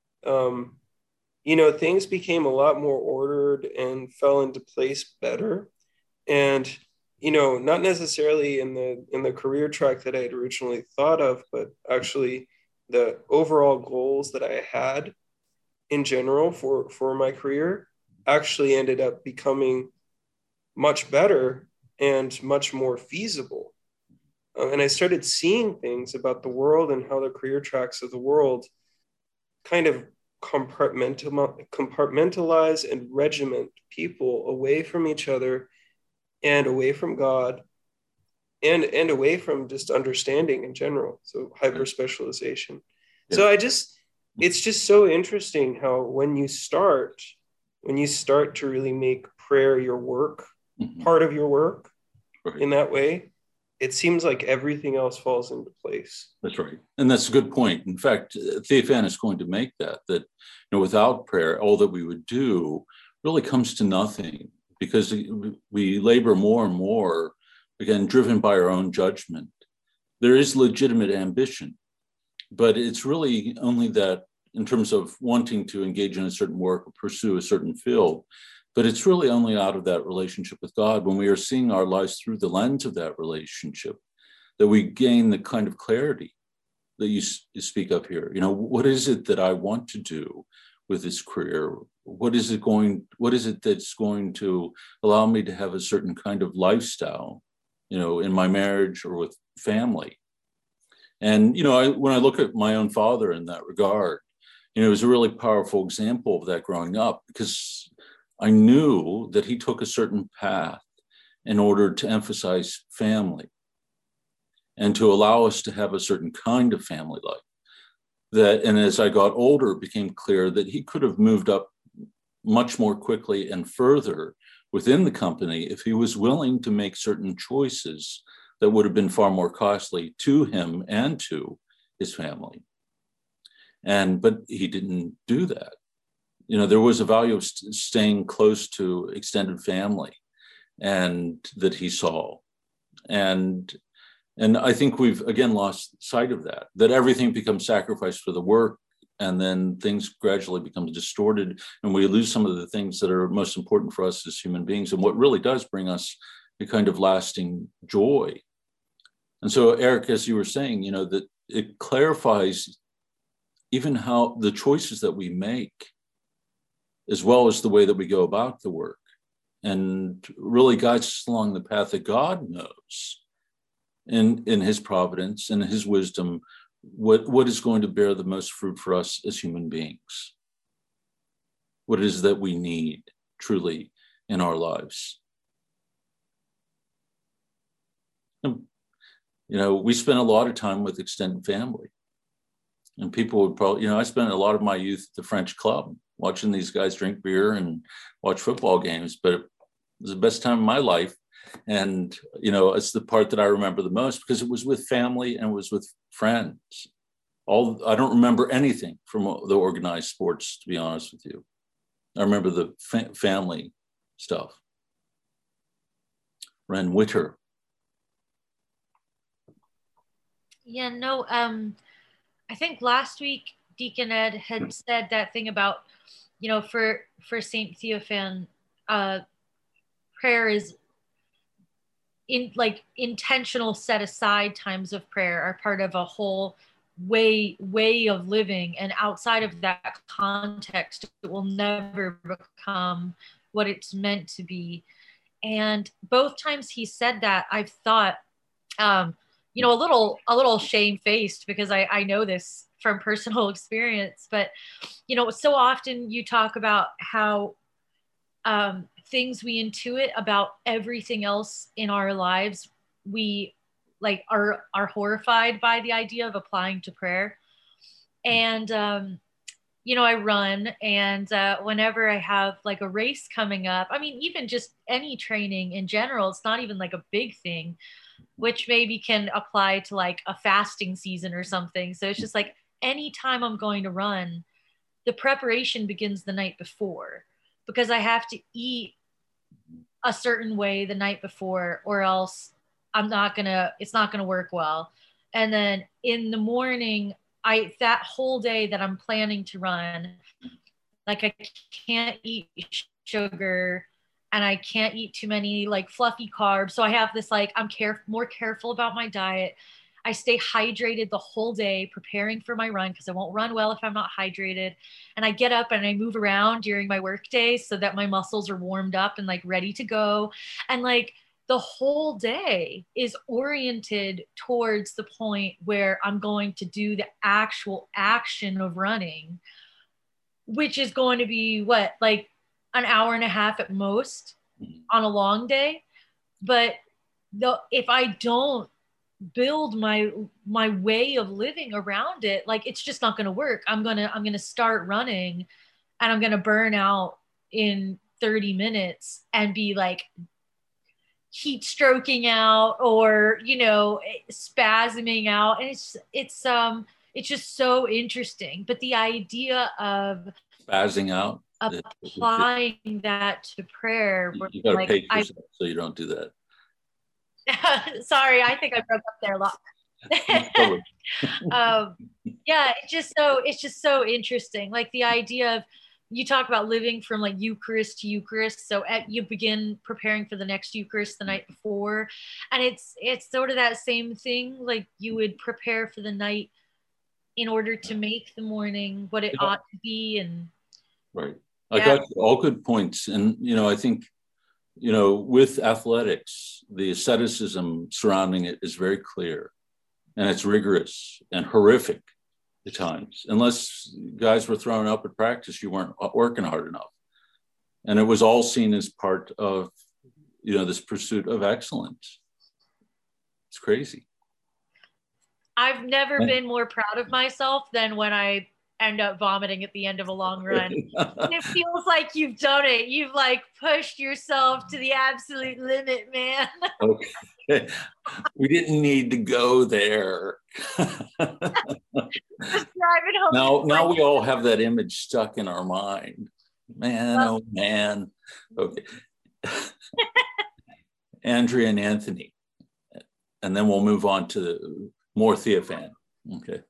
um, you know, things became a lot more ordered and fell into place better. And, you know, not necessarily in the in the career track that I had originally thought of, but actually the overall goals that I had in general for, for my career actually ended up becoming much better and much more feasible. Uh, and I started seeing things about the world and how the career tracks of the world kind of compartmental, compartmentalize and regiment people away from each other and away from God and, and away from just understanding in general. So hyper specialization. Yeah. So I just, it's just so interesting how when you start, when you start to really make prayer your work, mm-hmm. part of your work right. in that way, it seems like everything else falls into place. That's right. And that's a good point. In fact, Theophan is going to make that, that, you know, without prayer, all that we would do really comes to nothing, because we labor more and more, again, driven by our own judgment. There is legitimate ambition, but it's really only that in terms of wanting to engage in a certain work or pursue a certain field, but it's really only out of that relationship with God, when we are seeing our lives through the lens of that relationship, that we gain the kind of clarity that you, you speak of here. You know, what is it that I want to do with this career? What is it going, what is it that's going to allow me to have a certain kind of lifestyle, you know, in my marriage or with family? And, you know, I, when I look at my own father in that regard, you know, it was a really powerful example of that growing up, because I knew that he took a certain path in order to emphasize family and to allow us to have a certain kind of family life. That, and as I got older, it became clear that he could have moved up much more quickly and further within the company if he was willing to make certain choices that would have been far more costly to him and to his family. And, but he didn't do that. You know, there was a value of st- staying close to extended family, and that he saw. And, and I think we've, again, lost sight of that, that everything becomes sacrificed for the work, and then things gradually become distorted, and we lose some of the things that are most important for us as human beings, and what really does bring us a kind of lasting joy. And so, Eric, as you were saying, you know, that it clarifies even how the choices that we make, as well as the way that we go about the work, and really guides us along the path that God knows in, in his providence and his wisdom, what, what is going to bear the most fruit for us as human beings, what it is that we need truly in our lives. And, you know, we spend a lot of time with extended family. And people would probably, you know, I spent a lot of my youth at the French Club, watching these guys drink beer and watch football games, but it was the best time of my life. And, you know, it's the part that I remember the most, because it was with family and it was with friends. All I don't remember anything from the organized sports, to be honest with you. I remember the fa- family stuff. Ren Witter. Yeah, no, um, I think last week Deacon Ed had said that thing about, you know, for for Saint Theophan, uh, prayer is in like intentional set aside times of prayer are part of a whole way way of living, and outside of that context, it will never become what it's meant to be. And both times he said that, I've thought, um, you know, a little, a little shamefaced, because I, I know this from personal experience, but, you know, so often you talk about how um, things we intuit about everything else in our lives, we like are, are horrified by the idea of applying to prayer. And, um, you know, I run, and uh, whenever I have like a race coming up, I mean, even just any training in general, it's not even like a big thing, which maybe can apply to like a fasting season or something. So it's just like anytime I'm going to run, the preparation begins the night before, because I have to eat a certain way the night before, or else I'm not gonna, it's not gonna work well. And then in the morning, I, that whole day that I'm planning to run, like I can't eat sugar and I can't eat too many like fluffy carbs. So I have this, like, I'm care- more careful about my diet. I stay hydrated the whole day preparing for my run, because I won't run well if I'm not hydrated. And I get up and I move around during my work days so that my muscles are warmed up and like ready to go. And like, the whole day is oriented towards the point where I'm going to do the actual action of running, which is going to be what, like an hour and a half at most on a long day. But the, if I don't build my, my way of living around it, like it's just not going to work. I'm going to, I'm going to start running and I'm going to burn out in thirty minutes and be like heat stroking out, or, you know, spasming out. And it's, it's, um, it's just so interesting. But the idea of spazzing out, applying that to prayer, you got to like, pace I, yourself so you don't do that. Sorry, I think I broke up there a lot. um, yeah, it's just so, it's just so interesting. Like the idea of, you talk about living from like Eucharist to Eucharist. So at, you begin preparing for the next Eucharist the night before. And it's, it's sort of that same thing. Like you would prepare for the night in order to make the morning what it yeah. ought to be. And right. I yeah. got all good points. And, you know, I think, you know, with athletics, the asceticism surrounding it is very clear, and it's rigorous and horrific at times. Unless guys were thrown up at practice, you weren't working hard enough. And it was all seen as part of, you know, this pursuit of excellence. It's crazy. I've never and, been more proud of myself than when I end up vomiting at the end of a long run. It feels like you've done it. You've like pushed yourself to the absolute limit, man. Okay. We didn't need to go there. now, now we all have that image stuck in our mind. Man, well, oh man. Okay. Andrea and Anthony. And then we'll move on to more Theophan. Okay.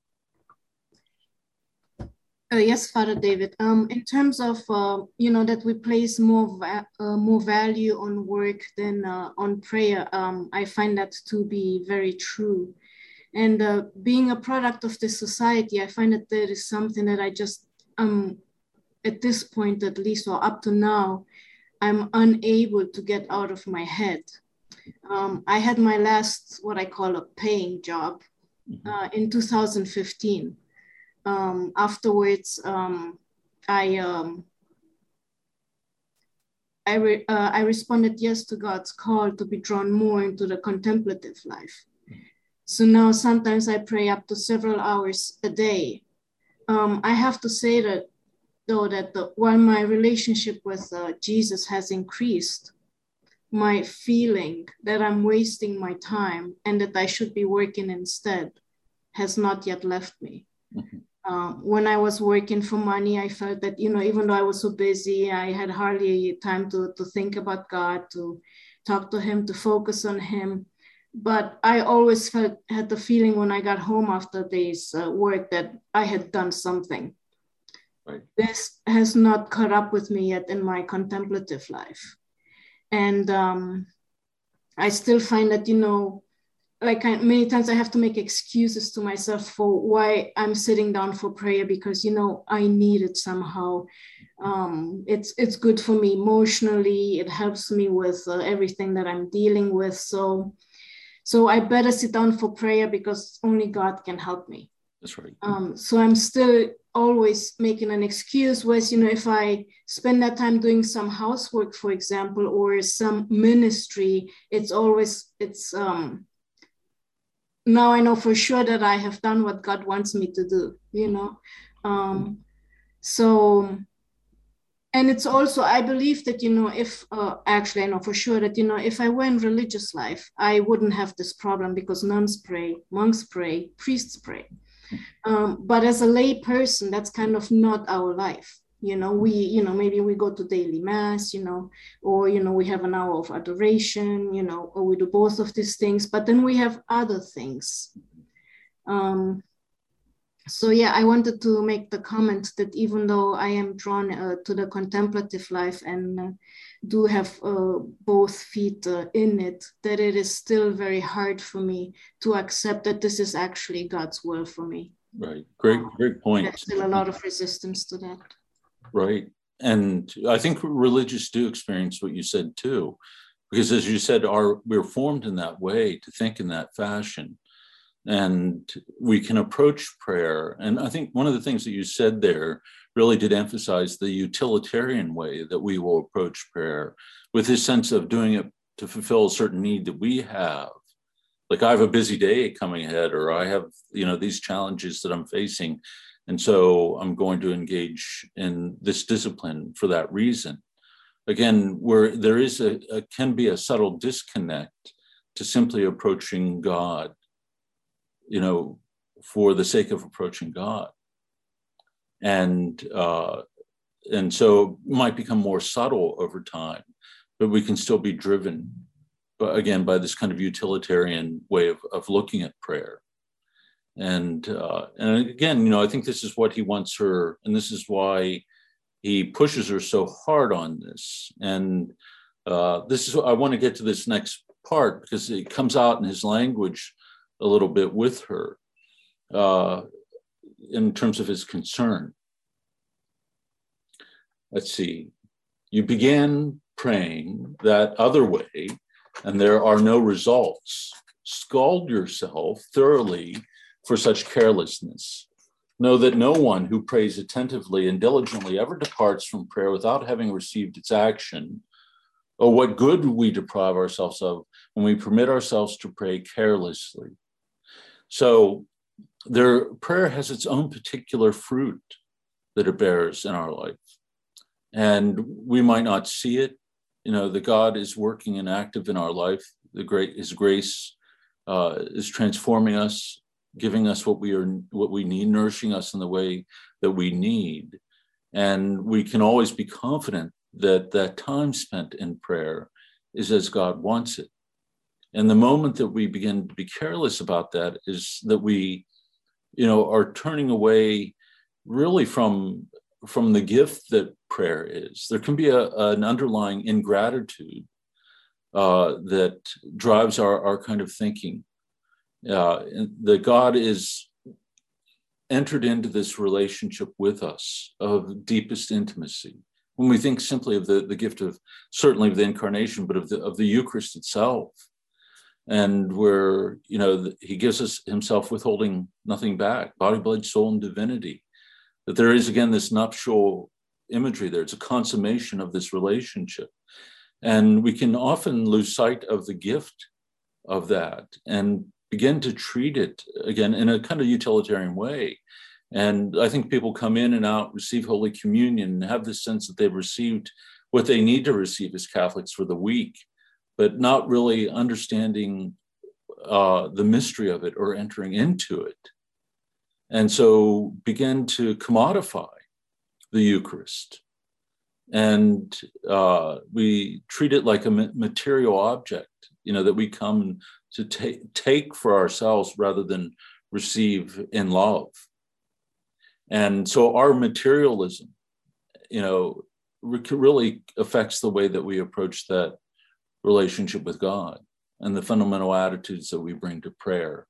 Uh, yes, Father David. Um, in terms of, uh, you know, that we place more va- uh, more value on work than uh, on prayer, um, I find that to be very true. And uh, being a product of this society, I find that there is something that I just, um, at this point at least, or up to now, I'm unable to get out of my head. Um, I had my last, what I call a paying job uh, in two thousand fifteen. Um, afterwards, um, I um, I, re- uh, I responded yes to God's call to be drawn more into the contemplative life. So now sometimes I pray up to several hours a day. Um, I have to say that though that the, while my relationship with uh, Jesus has increased, my feeling that I'm wasting my time and that I should be working instead has not yet left me. Mm-hmm. Uh, when I was working for money, I felt that, you know, even though I was so busy, I had hardly time to, to think about God, to talk to him, to focus on him. But I always felt, had the feeling when I got home after day's uh, work that I had done something. Right. This has not caught up with me yet in my contemplative life. And um, I still find that, you know, like I, many times I have to make excuses to myself for why I'm sitting down for prayer, because, you know, I need it somehow. Um, it's it's good for me emotionally. It helps me with uh, everything that I'm dealing with. So, so I better sit down for prayer because only God can help me. That's right. Um, so I'm still always making an excuse was, you know, if I spend that time doing some housework, for example, or some ministry, it's always, it's, um, now I know for sure that I have done what God wants me to do, you know? Um, so, and it's also, I believe that, you know, if, uh, actually I know for sure that, you know, if I were in religious life, I wouldn't have this problem because nuns pray, monks pray, priests pray. Um, but as a lay person, that's kind of not our life. You know, we, you know, maybe we go to daily mass, you know, or, you know, we have an hour of adoration, you know, or we do both of these things, but then we have other things. Um, so yeah, I wanted to make the comment that even though I am drawn uh, to the contemplative life and uh, do have uh, both feet uh, in it, that it is still very hard for me to accept that this is actually God's will for me. Right. Great, great point. There's still a lot of resistance to that. Right. And I think religious do experience what you said too, because as you said, our, we're formed in that way to think in that fashion. And we can approach prayer. And I think one of the things that you said there really did emphasize the utilitarian way that we will approach prayer, with this sense of doing it to fulfill a certain need that we have. Like I have a busy day coming ahead, or I have, you know, these challenges that I'm facing. And so I'm going to engage in this discipline for that reason. Again, where there is a, a can be a subtle disconnect to simply approaching God, you know, for the sake of approaching God. And, uh, and so it might become more subtle over time, but we can still be driven, but again, by this kind of utilitarian way of, of looking at prayer. And, uh, and again, you know, I think this is what he wants her, and this is why he pushes her so hard on this. And uh, this is, I want to get to this next part because it comes out in his language a little bit with her uh, in terms of his concern. Let's see. You began praying that other way, and there are no results. Scald yourself thoroughly for such carelessness. Know that no one who prays attentively and diligently ever departs from prayer without having received its action. Oh, what good we deprive ourselves of when we permit ourselves to pray carelessly. So their prayer has its own particular fruit that it bears in our life. And we might not see it, you know, that God is working and active in our life. The great, his grace uh, is transforming us, giving us what we are, what we need, nourishing us in the way that we need. And we can always be confident that that time spent in prayer is as God wants it. And the moment that we begin to be careless about that is that we, you know, are turning away really from, from the gift that prayer is. There can be a, an underlying ingratitude uh, that drives our, our kind of thinking. Uh, that God is entered into this relationship with us of deepest intimacy. When we think simply of the, the gift of, certainly of the incarnation, but of the, of the Eucharist itself, and where, you know, he gives us himself withholding nothing back, body, blood, soul, and divinity, that there is, again, this nuptial imagery there. It's a consummation of this relationship. And we can often lose sight of the gift of that and begin to treat it, again, in a kind of utilitarian way. And I think people come in and out, receive Holy Communion, and have this sense that they've received what they need to receive as Catholics for the week, but not really understanding uh, the mystery of it or entering into it. And so begin to commodify the Eucharist. And uh, we treat it like a material object, you know, that we come to take, take for ourselves rather than receive in love. And so our materialism, you know, really affects the way that we approach that relationship with God and the fundamental attitudes that we bring to prayer.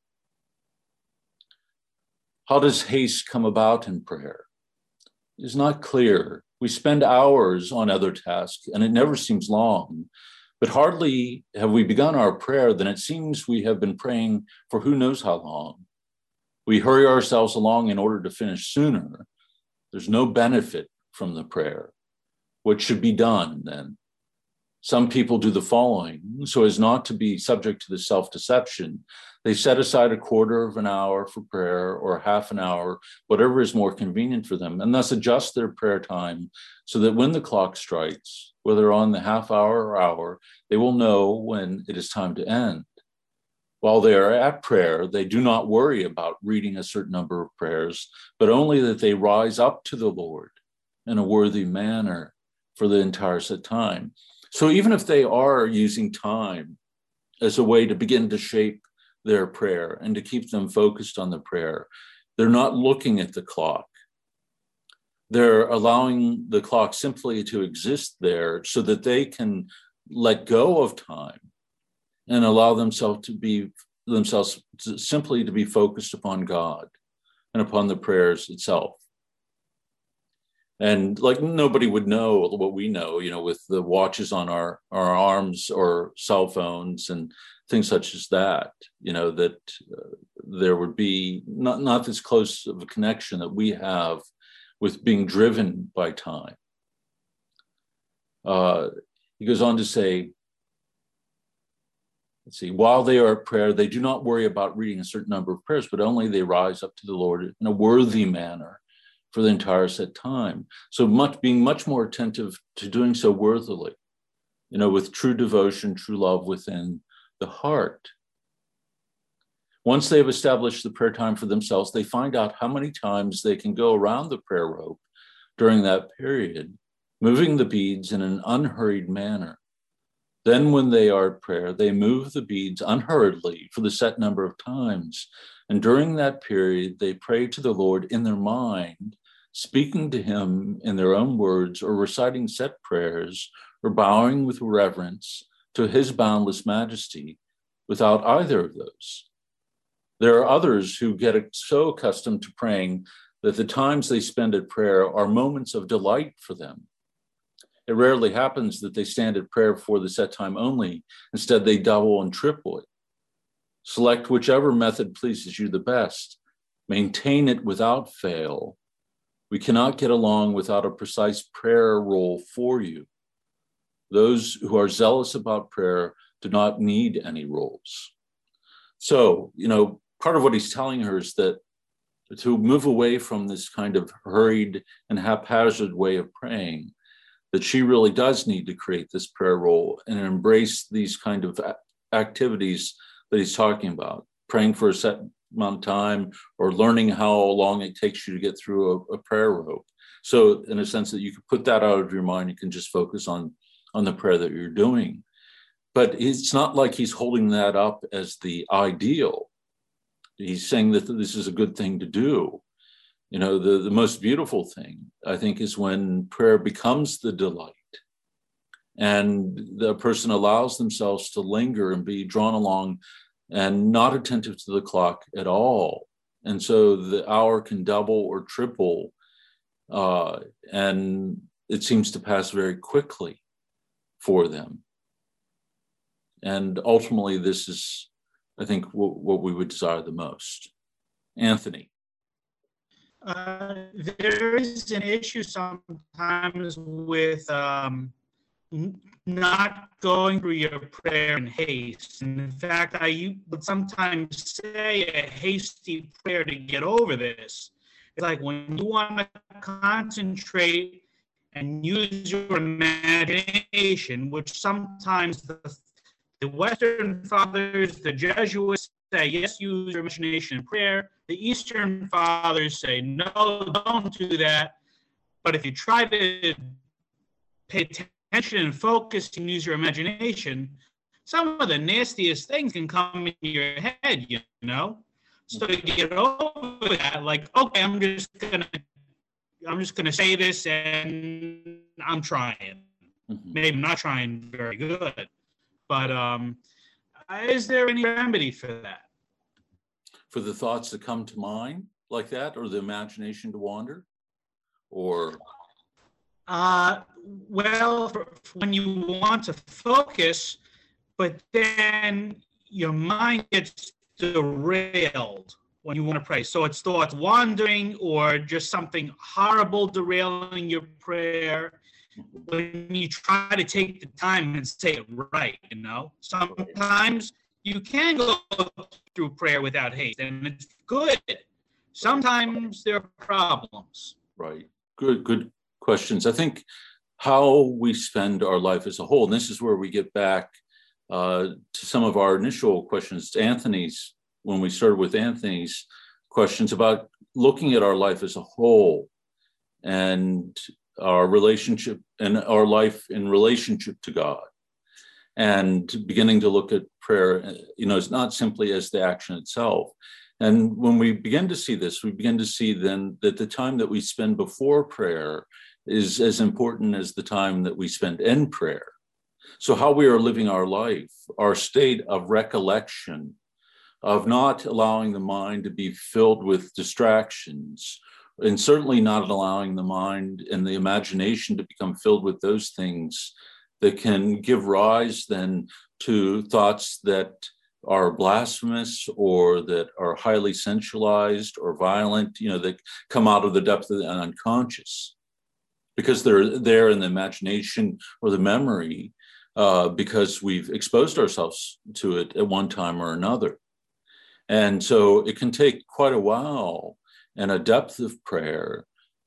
How does haste come about in prayer? It's not clear We spend hours on other tasks, and it never seems long. But hardly have we begun our prayer than it seems we have been praying for who knows how long. We hurry ourselves along in order to finish sooner. There's no benefit from the prayer. What should be done then? Some people do the following: so as not to be subject to the self-deception, they set aside a quarter of an hour for prayer or half an hour, whatever is more convenient for them, and thus adjust their prayer time so that when the clock strikes, whether on the half hour or hour, they will know when it is time to end. While they are at prayer, they do not worry about reading a certain number of prayers, but only that they rise up to the Lord in a worthy manner for the entire set time. So even if they are using time as a way to begin to shape their prayer and to keep them focused on the prayer, they're not looking at the clock. They're allowing the clock simply to exist there so that they can let go of time and allow themselves to be themselves to simply to be focused upon God and upon the prayers itself. And like nobody would know what we know, you know, with the watches on our, our arms or cell phones and things such as that, you know, that uh, there would be not, not this close of a connection that we have with being driven by time. Uh, he goes on to say, let's see, while they are at prayer, they do not worry about reading a certain number of prayers, but only they rise up to the Lord in a worthy manner for the entire set time. So much being much more attentive to doing so worthily, you know, with true devotion, true love within the heart. Once they've established the prayer time for themselves, they find out how many times they can go around the prayer rope during that period, moving the beads in an unhurried manner. Then when they are at prayer, they move the beads unhurriedly for the set number of times. And during that period, they pray to the Lord in their mind, speaking to him in their own words or reciting set prayers or bowing with reverence to his boundless majesty without either of those. There are others who get so accustomed to praying that the times they spend at prayer are moments of delight for them. It rarely happens that they stand at prayer for the set time only. Instead, they double and triple it. Select whichever method pleases you the best. Maintain it without fail. We cannot get along without a precise prayer rule for you. Those who are zealous about prayer do not need any rules. So, you know, part of what he's telling her is that to move away from this kind of hurried and haphazard way of praying, that she really does need to create this prayer role and embrace these kind of activities that he's talking about, praying for a set amount of time or learning how long it takes you to get through a, a prayer rope. So in a sense that you can put that out of your mind, you can just focus on, on the prayer that you're doing. But it's not like he's holding that up as the ideal. He's saying that this is a good thing to do. You know, the, the most beautiful thing, I think, is when prayer becomes the delight and the person allows themselves to linger and be drawn along and not attentive to the clock at all. And so the hour can double or triple, uh, and it seems to pass very quickly for them. And ultimately, this is, I think, w- what we would desire the most. Anthony. Uh, there is an issue sometimes with um, n- not going through your prayer in haste. And in fact, I would sometimes say a hasty prayer to get over this. It's like when you want to concentrate and use your imagination, which sometimes the, the Western fathers, the Jesuits, say, yes, use your imagination in prayer. The Eastern fathers say, no, don't do that. But if you try to pay attention and focus and use your imagination, some of the nastiest things can come in your head, you know? So to get over that, like, okay, I'm just gonna, I'm just gonna say this and I'm trying. Mm-hmm. Maybe I'm not trying very good, but um, is there any remedy for that? For the thoughts that come to mind like that, or the imagination to wander? Or Uh, well, for, for when you want to focus, but then your mind gets derailed when you want to pray. So it starts wandering or just something horrible derailing your prayer when you try to take the time and say it right, you know? Sometimes you can go through prayer without haste, and it's good. Sometimes there are problems. Right. Good, good questions. I think how we spend our life as a whole, and this is where we get back uh, to some of our initial questions, Anthony's, when we started with Anthony's questions about looking at our life as a whole and our relationship and our life in relationship to God, and beginning to look at prayer, you know, it's not simply as the action itself. And when we begin to see this, we begin to see then that the time that we spend before prayer is as important as the time that we spend in prayer. So how we are living our life, our state of recollection, of not allowing the mind to be filled with distractions, and certainly not allowing the mind and the imagination to become filled with those things that can give rise then to thoughts that are blasphemous or that are highly sensualized or violent, you know, that come out of the depth of the unconscious because they're there in the imagination or the memory uh, because we've exposed ourselves to it at one time or another. And so it can take quite a while and a depth of prayer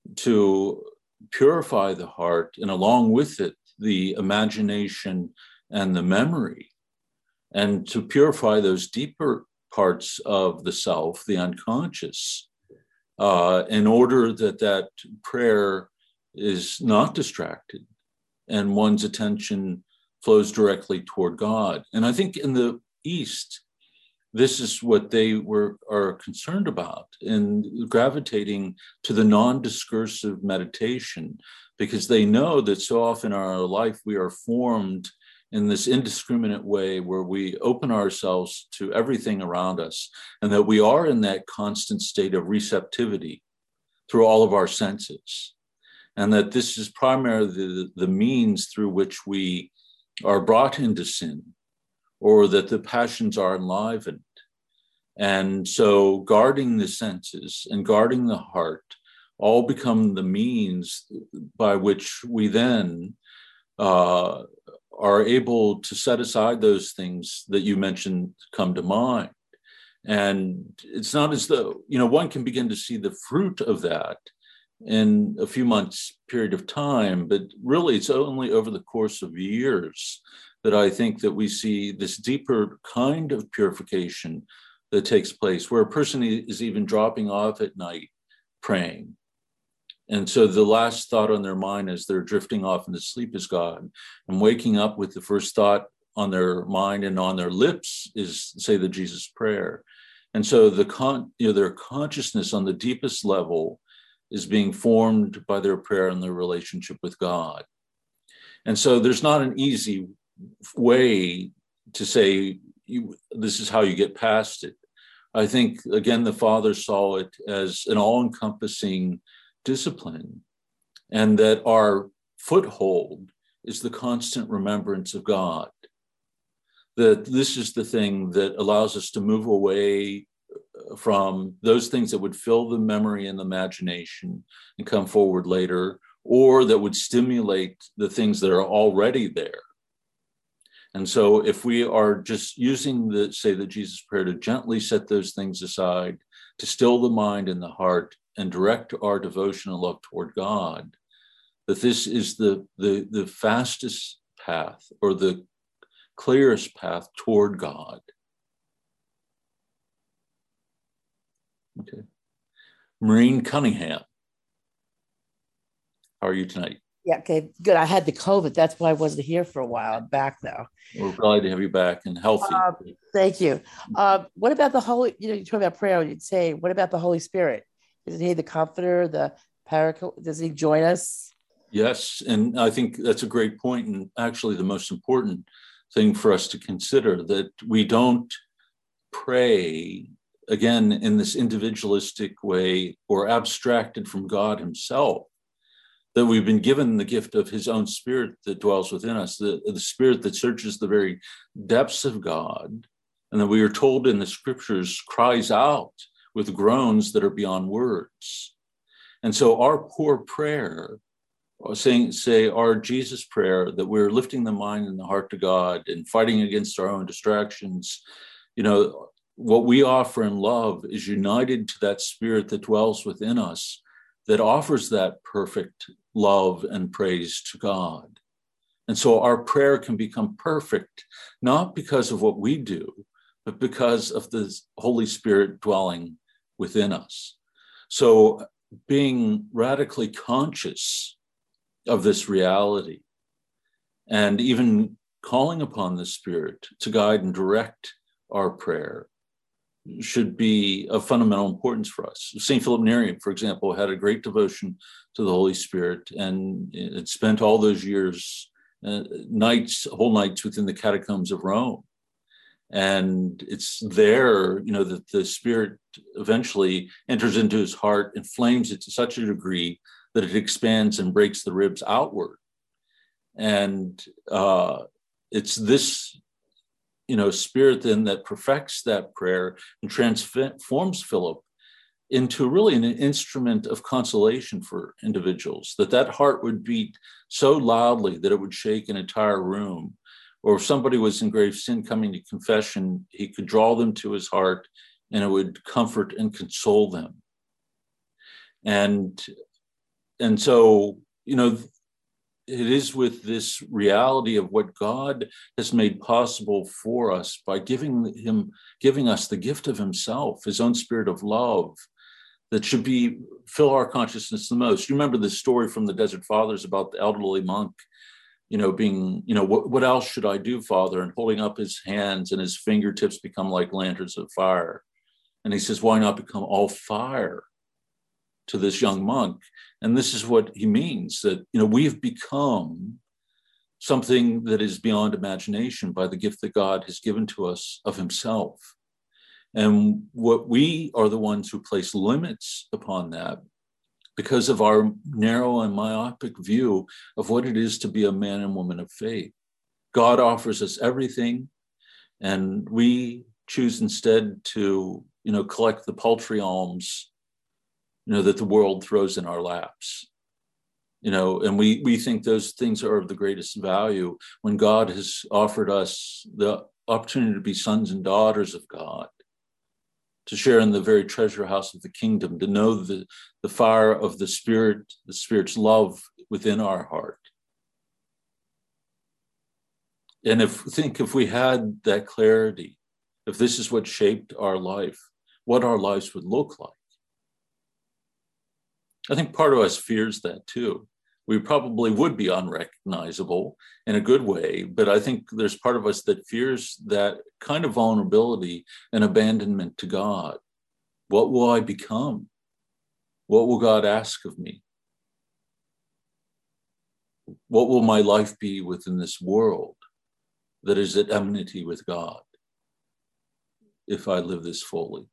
to purify the heart, and along with it, the imagination and the memory, and to purify those deeper parts of the self, the unconscious, uh, in order that that prayer is not distracted and one's attention flows directly toward God. And I think in the East, this is what they were are concerned about in gravitating to the non-discursive meditation, because they know that so often in our life we are formed in this indiscriminate way where we open ourselves to everything around us, and that we are in that constant state of receptivity through all of our senses. And that this is primarily the, the means through which we are brought into sin, or that the passions are enlivened. And so guarding the senses and guarding the heart all become the means by which we then uh, are able to set aside those things that you mentioned come to mind. And it's not as though, you know, one can begin to see the fruit of that in a few months period of time, but really it's only over the course of years that I think that we see this deeper kind of purification that takes place, where a person is even dropping off at night praying. And so the last thought on their mind as they're drifting off into sleep is God, and waking up with the first thought on their mind and on their lips is, say, the Jesus prayer. And so the con, you know, their consciousness on the deepest level is being formed by their prayer and their relationship with God. And so there's not an easy way to say, you, this is how you get past it. I think, again, the Father saw it as an all-encompassing discipline, and that our foothold is the constant remembrance of God. That this is the thing that allows us to move away from those things that would fill the memory and the imagination and come forward later, or that would stimulate the things that are already there. And so if we are just using the, say, the Jesus prayer to gently set those things aside, to still the mind and the heart and direct our devotion and love toward God, that this is the, the, the fastest path or the clearest path toward God. Okay. Maureen Cunningham, how are you tonight? Yeah, okay, good. I had the COVID. That's why I wasn't here for a while. I'm back now. We're glad to have you back and healthy. Um, thank you. Uh, what about the Holy, you know, you talk about prayer, you'd say, what about the Holy Spirit? Is he the comforter, the paraclete? Does he join us? Yes, and I think that's a great point, and actually the most important thing for us to consider, that we don't pray, again, in this individualistic way or abstracted from God himself, that we've been given the gift of his own spirit that dwells within us, the, the spirit that searches the very depths of God, and that we are told in the scriptures cries out with groans that are beyond words. And so our poor prayer, saying, say our Jesus prayer, that we're lifting the mind and the heart to God and fighting against our own distractions, you know, what we offer in love is united to that spirit that dwells within us, that offers that perfect love and praise to God. And so our prayer can become perfect, not because of what we do, but because of the Holy Spirit dwelling within us. So being radically conscious of this reality and even calling upon the Spirit to guide and direct our prayer should be of fundamental importance for us. Saint Philip Neri, for example, had a great devotion to the Holy Spirit and had spent all those years, uh, nights, whole nights within the catacombs of Rome. And it's there, you know, that the Spirit eventually enters into his heart, inflames it to such a degree that it expands and breaks the ribs outward. And uh, it's this, you know, Spirit then that perfects that prayer and transforms Philip into really an instrument of consolation for individuals, that that heart would beat so loudly that it would shake an entire room. Or if somebody was in grave sin coming to confession, he could draw them to his heart and it would comfort and console them. And, and so, you know, it is with this reality of what God has made possible for us by giving him, giving us the gift of himself, his own spirit of love, that should be fill our consciousness the most. You remember the story from the Desert Fathers about the elderly monk, you know, being, you know, what, what else should I do, Father? And holding up his hands and his fingertips become like lanterns of fire. And he says, why not become all fire to this young monk? And this is what he means, that, you know, we've become something that is beyond imagination by the gift that God has given to us of himself. And what we are the ones who place limits upon that because of our narrow and myopic view of what it is to be a man and woman of faith. God offers us everything, and we choose instead to, you know, collect the paltry alms, you know, that the world throws in our laps. You know, and we we think those things are of the greatest value when God has offered us the opportunity to be sons and daughters of God, to share in the very treasure house of the kingdom, to know the, the fire of the Spirit, the Spirit's love within our heart. And if think if we had that clarity, if this is what shaped our life, what our lives would look like. I think part of us fears that too. We probably would be unrecognizable in a good way, but I think there's part of us that fears that kind of vulnerability and abandonment to God. What will I become? What will God ask of me? What will my life be within this world that is at enmity with God if I live this fully?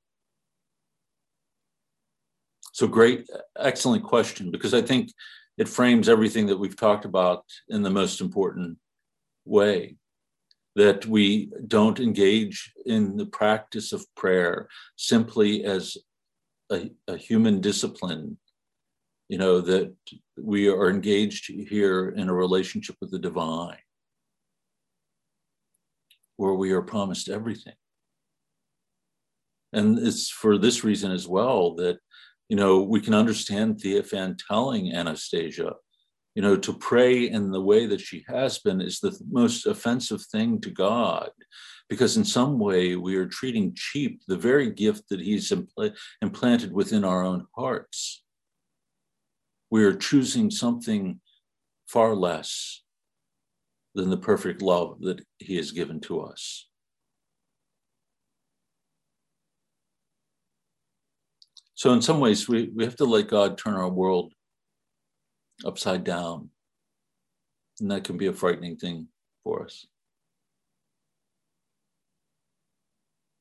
So great, excellent question, because I think it frames everything that we've talked about in the most important way, that we don't engage in the practice of prayer simply as a, a human discipline, you know, that we are engaged here in a relationship with the divine, where we are promised everything. And it's for this reason as well that, you know, we can understand Theophan telling Anastasia, you know, to pray in the way that she has been is the most offensive thing to God, because in some way we are treating cheap the very gift that he's impl- implanted within our own hearts. We are choosing something far less than the perfect love that he has given to us. So in some ways, we, we have to let God turn our world upside down. And that can be a frightening thing for us.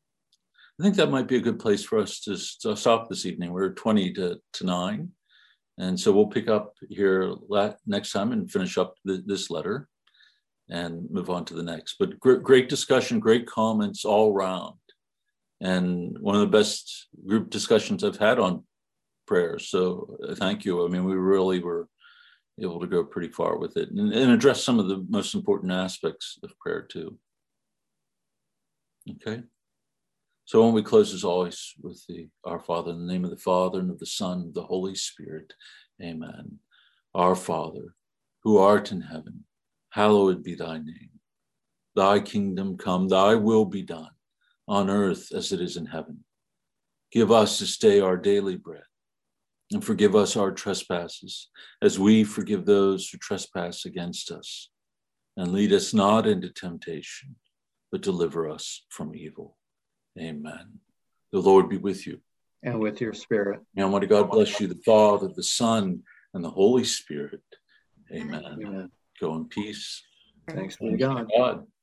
I think that might be a good place for us to, to stop this evening. We're twenty to, to nine. And so we'll pick up here la- next time and finish up th- this letter and move on to the next. But gr- great discussion, great comments all around. And one of the best group discussions I've had on prayer. So uh, thank you. I mean, we really were able to go pretty far with it and, and address some of the most important aspects of prayer too. Okay. So why don't we close as always with the Our Father, in the name of the Father and of the Son, and of the Holy Spirit. Amen. Our Father, who art in heaven, hallowed be thy name. Thy kingdom come, thy will be done, on earth as it is in heaven. Give us this day our daily bread, and forgive us our trespasses, as we forgive those who trespass against us. And lead us not into temptation, but deliver us from evil. Amen. The Lord be with you. And with your spirit. And Almighty God bless you, the Father, the Son, and the Holy Spirit. Amen. Amen. Go in peace. Thanks be to God. God.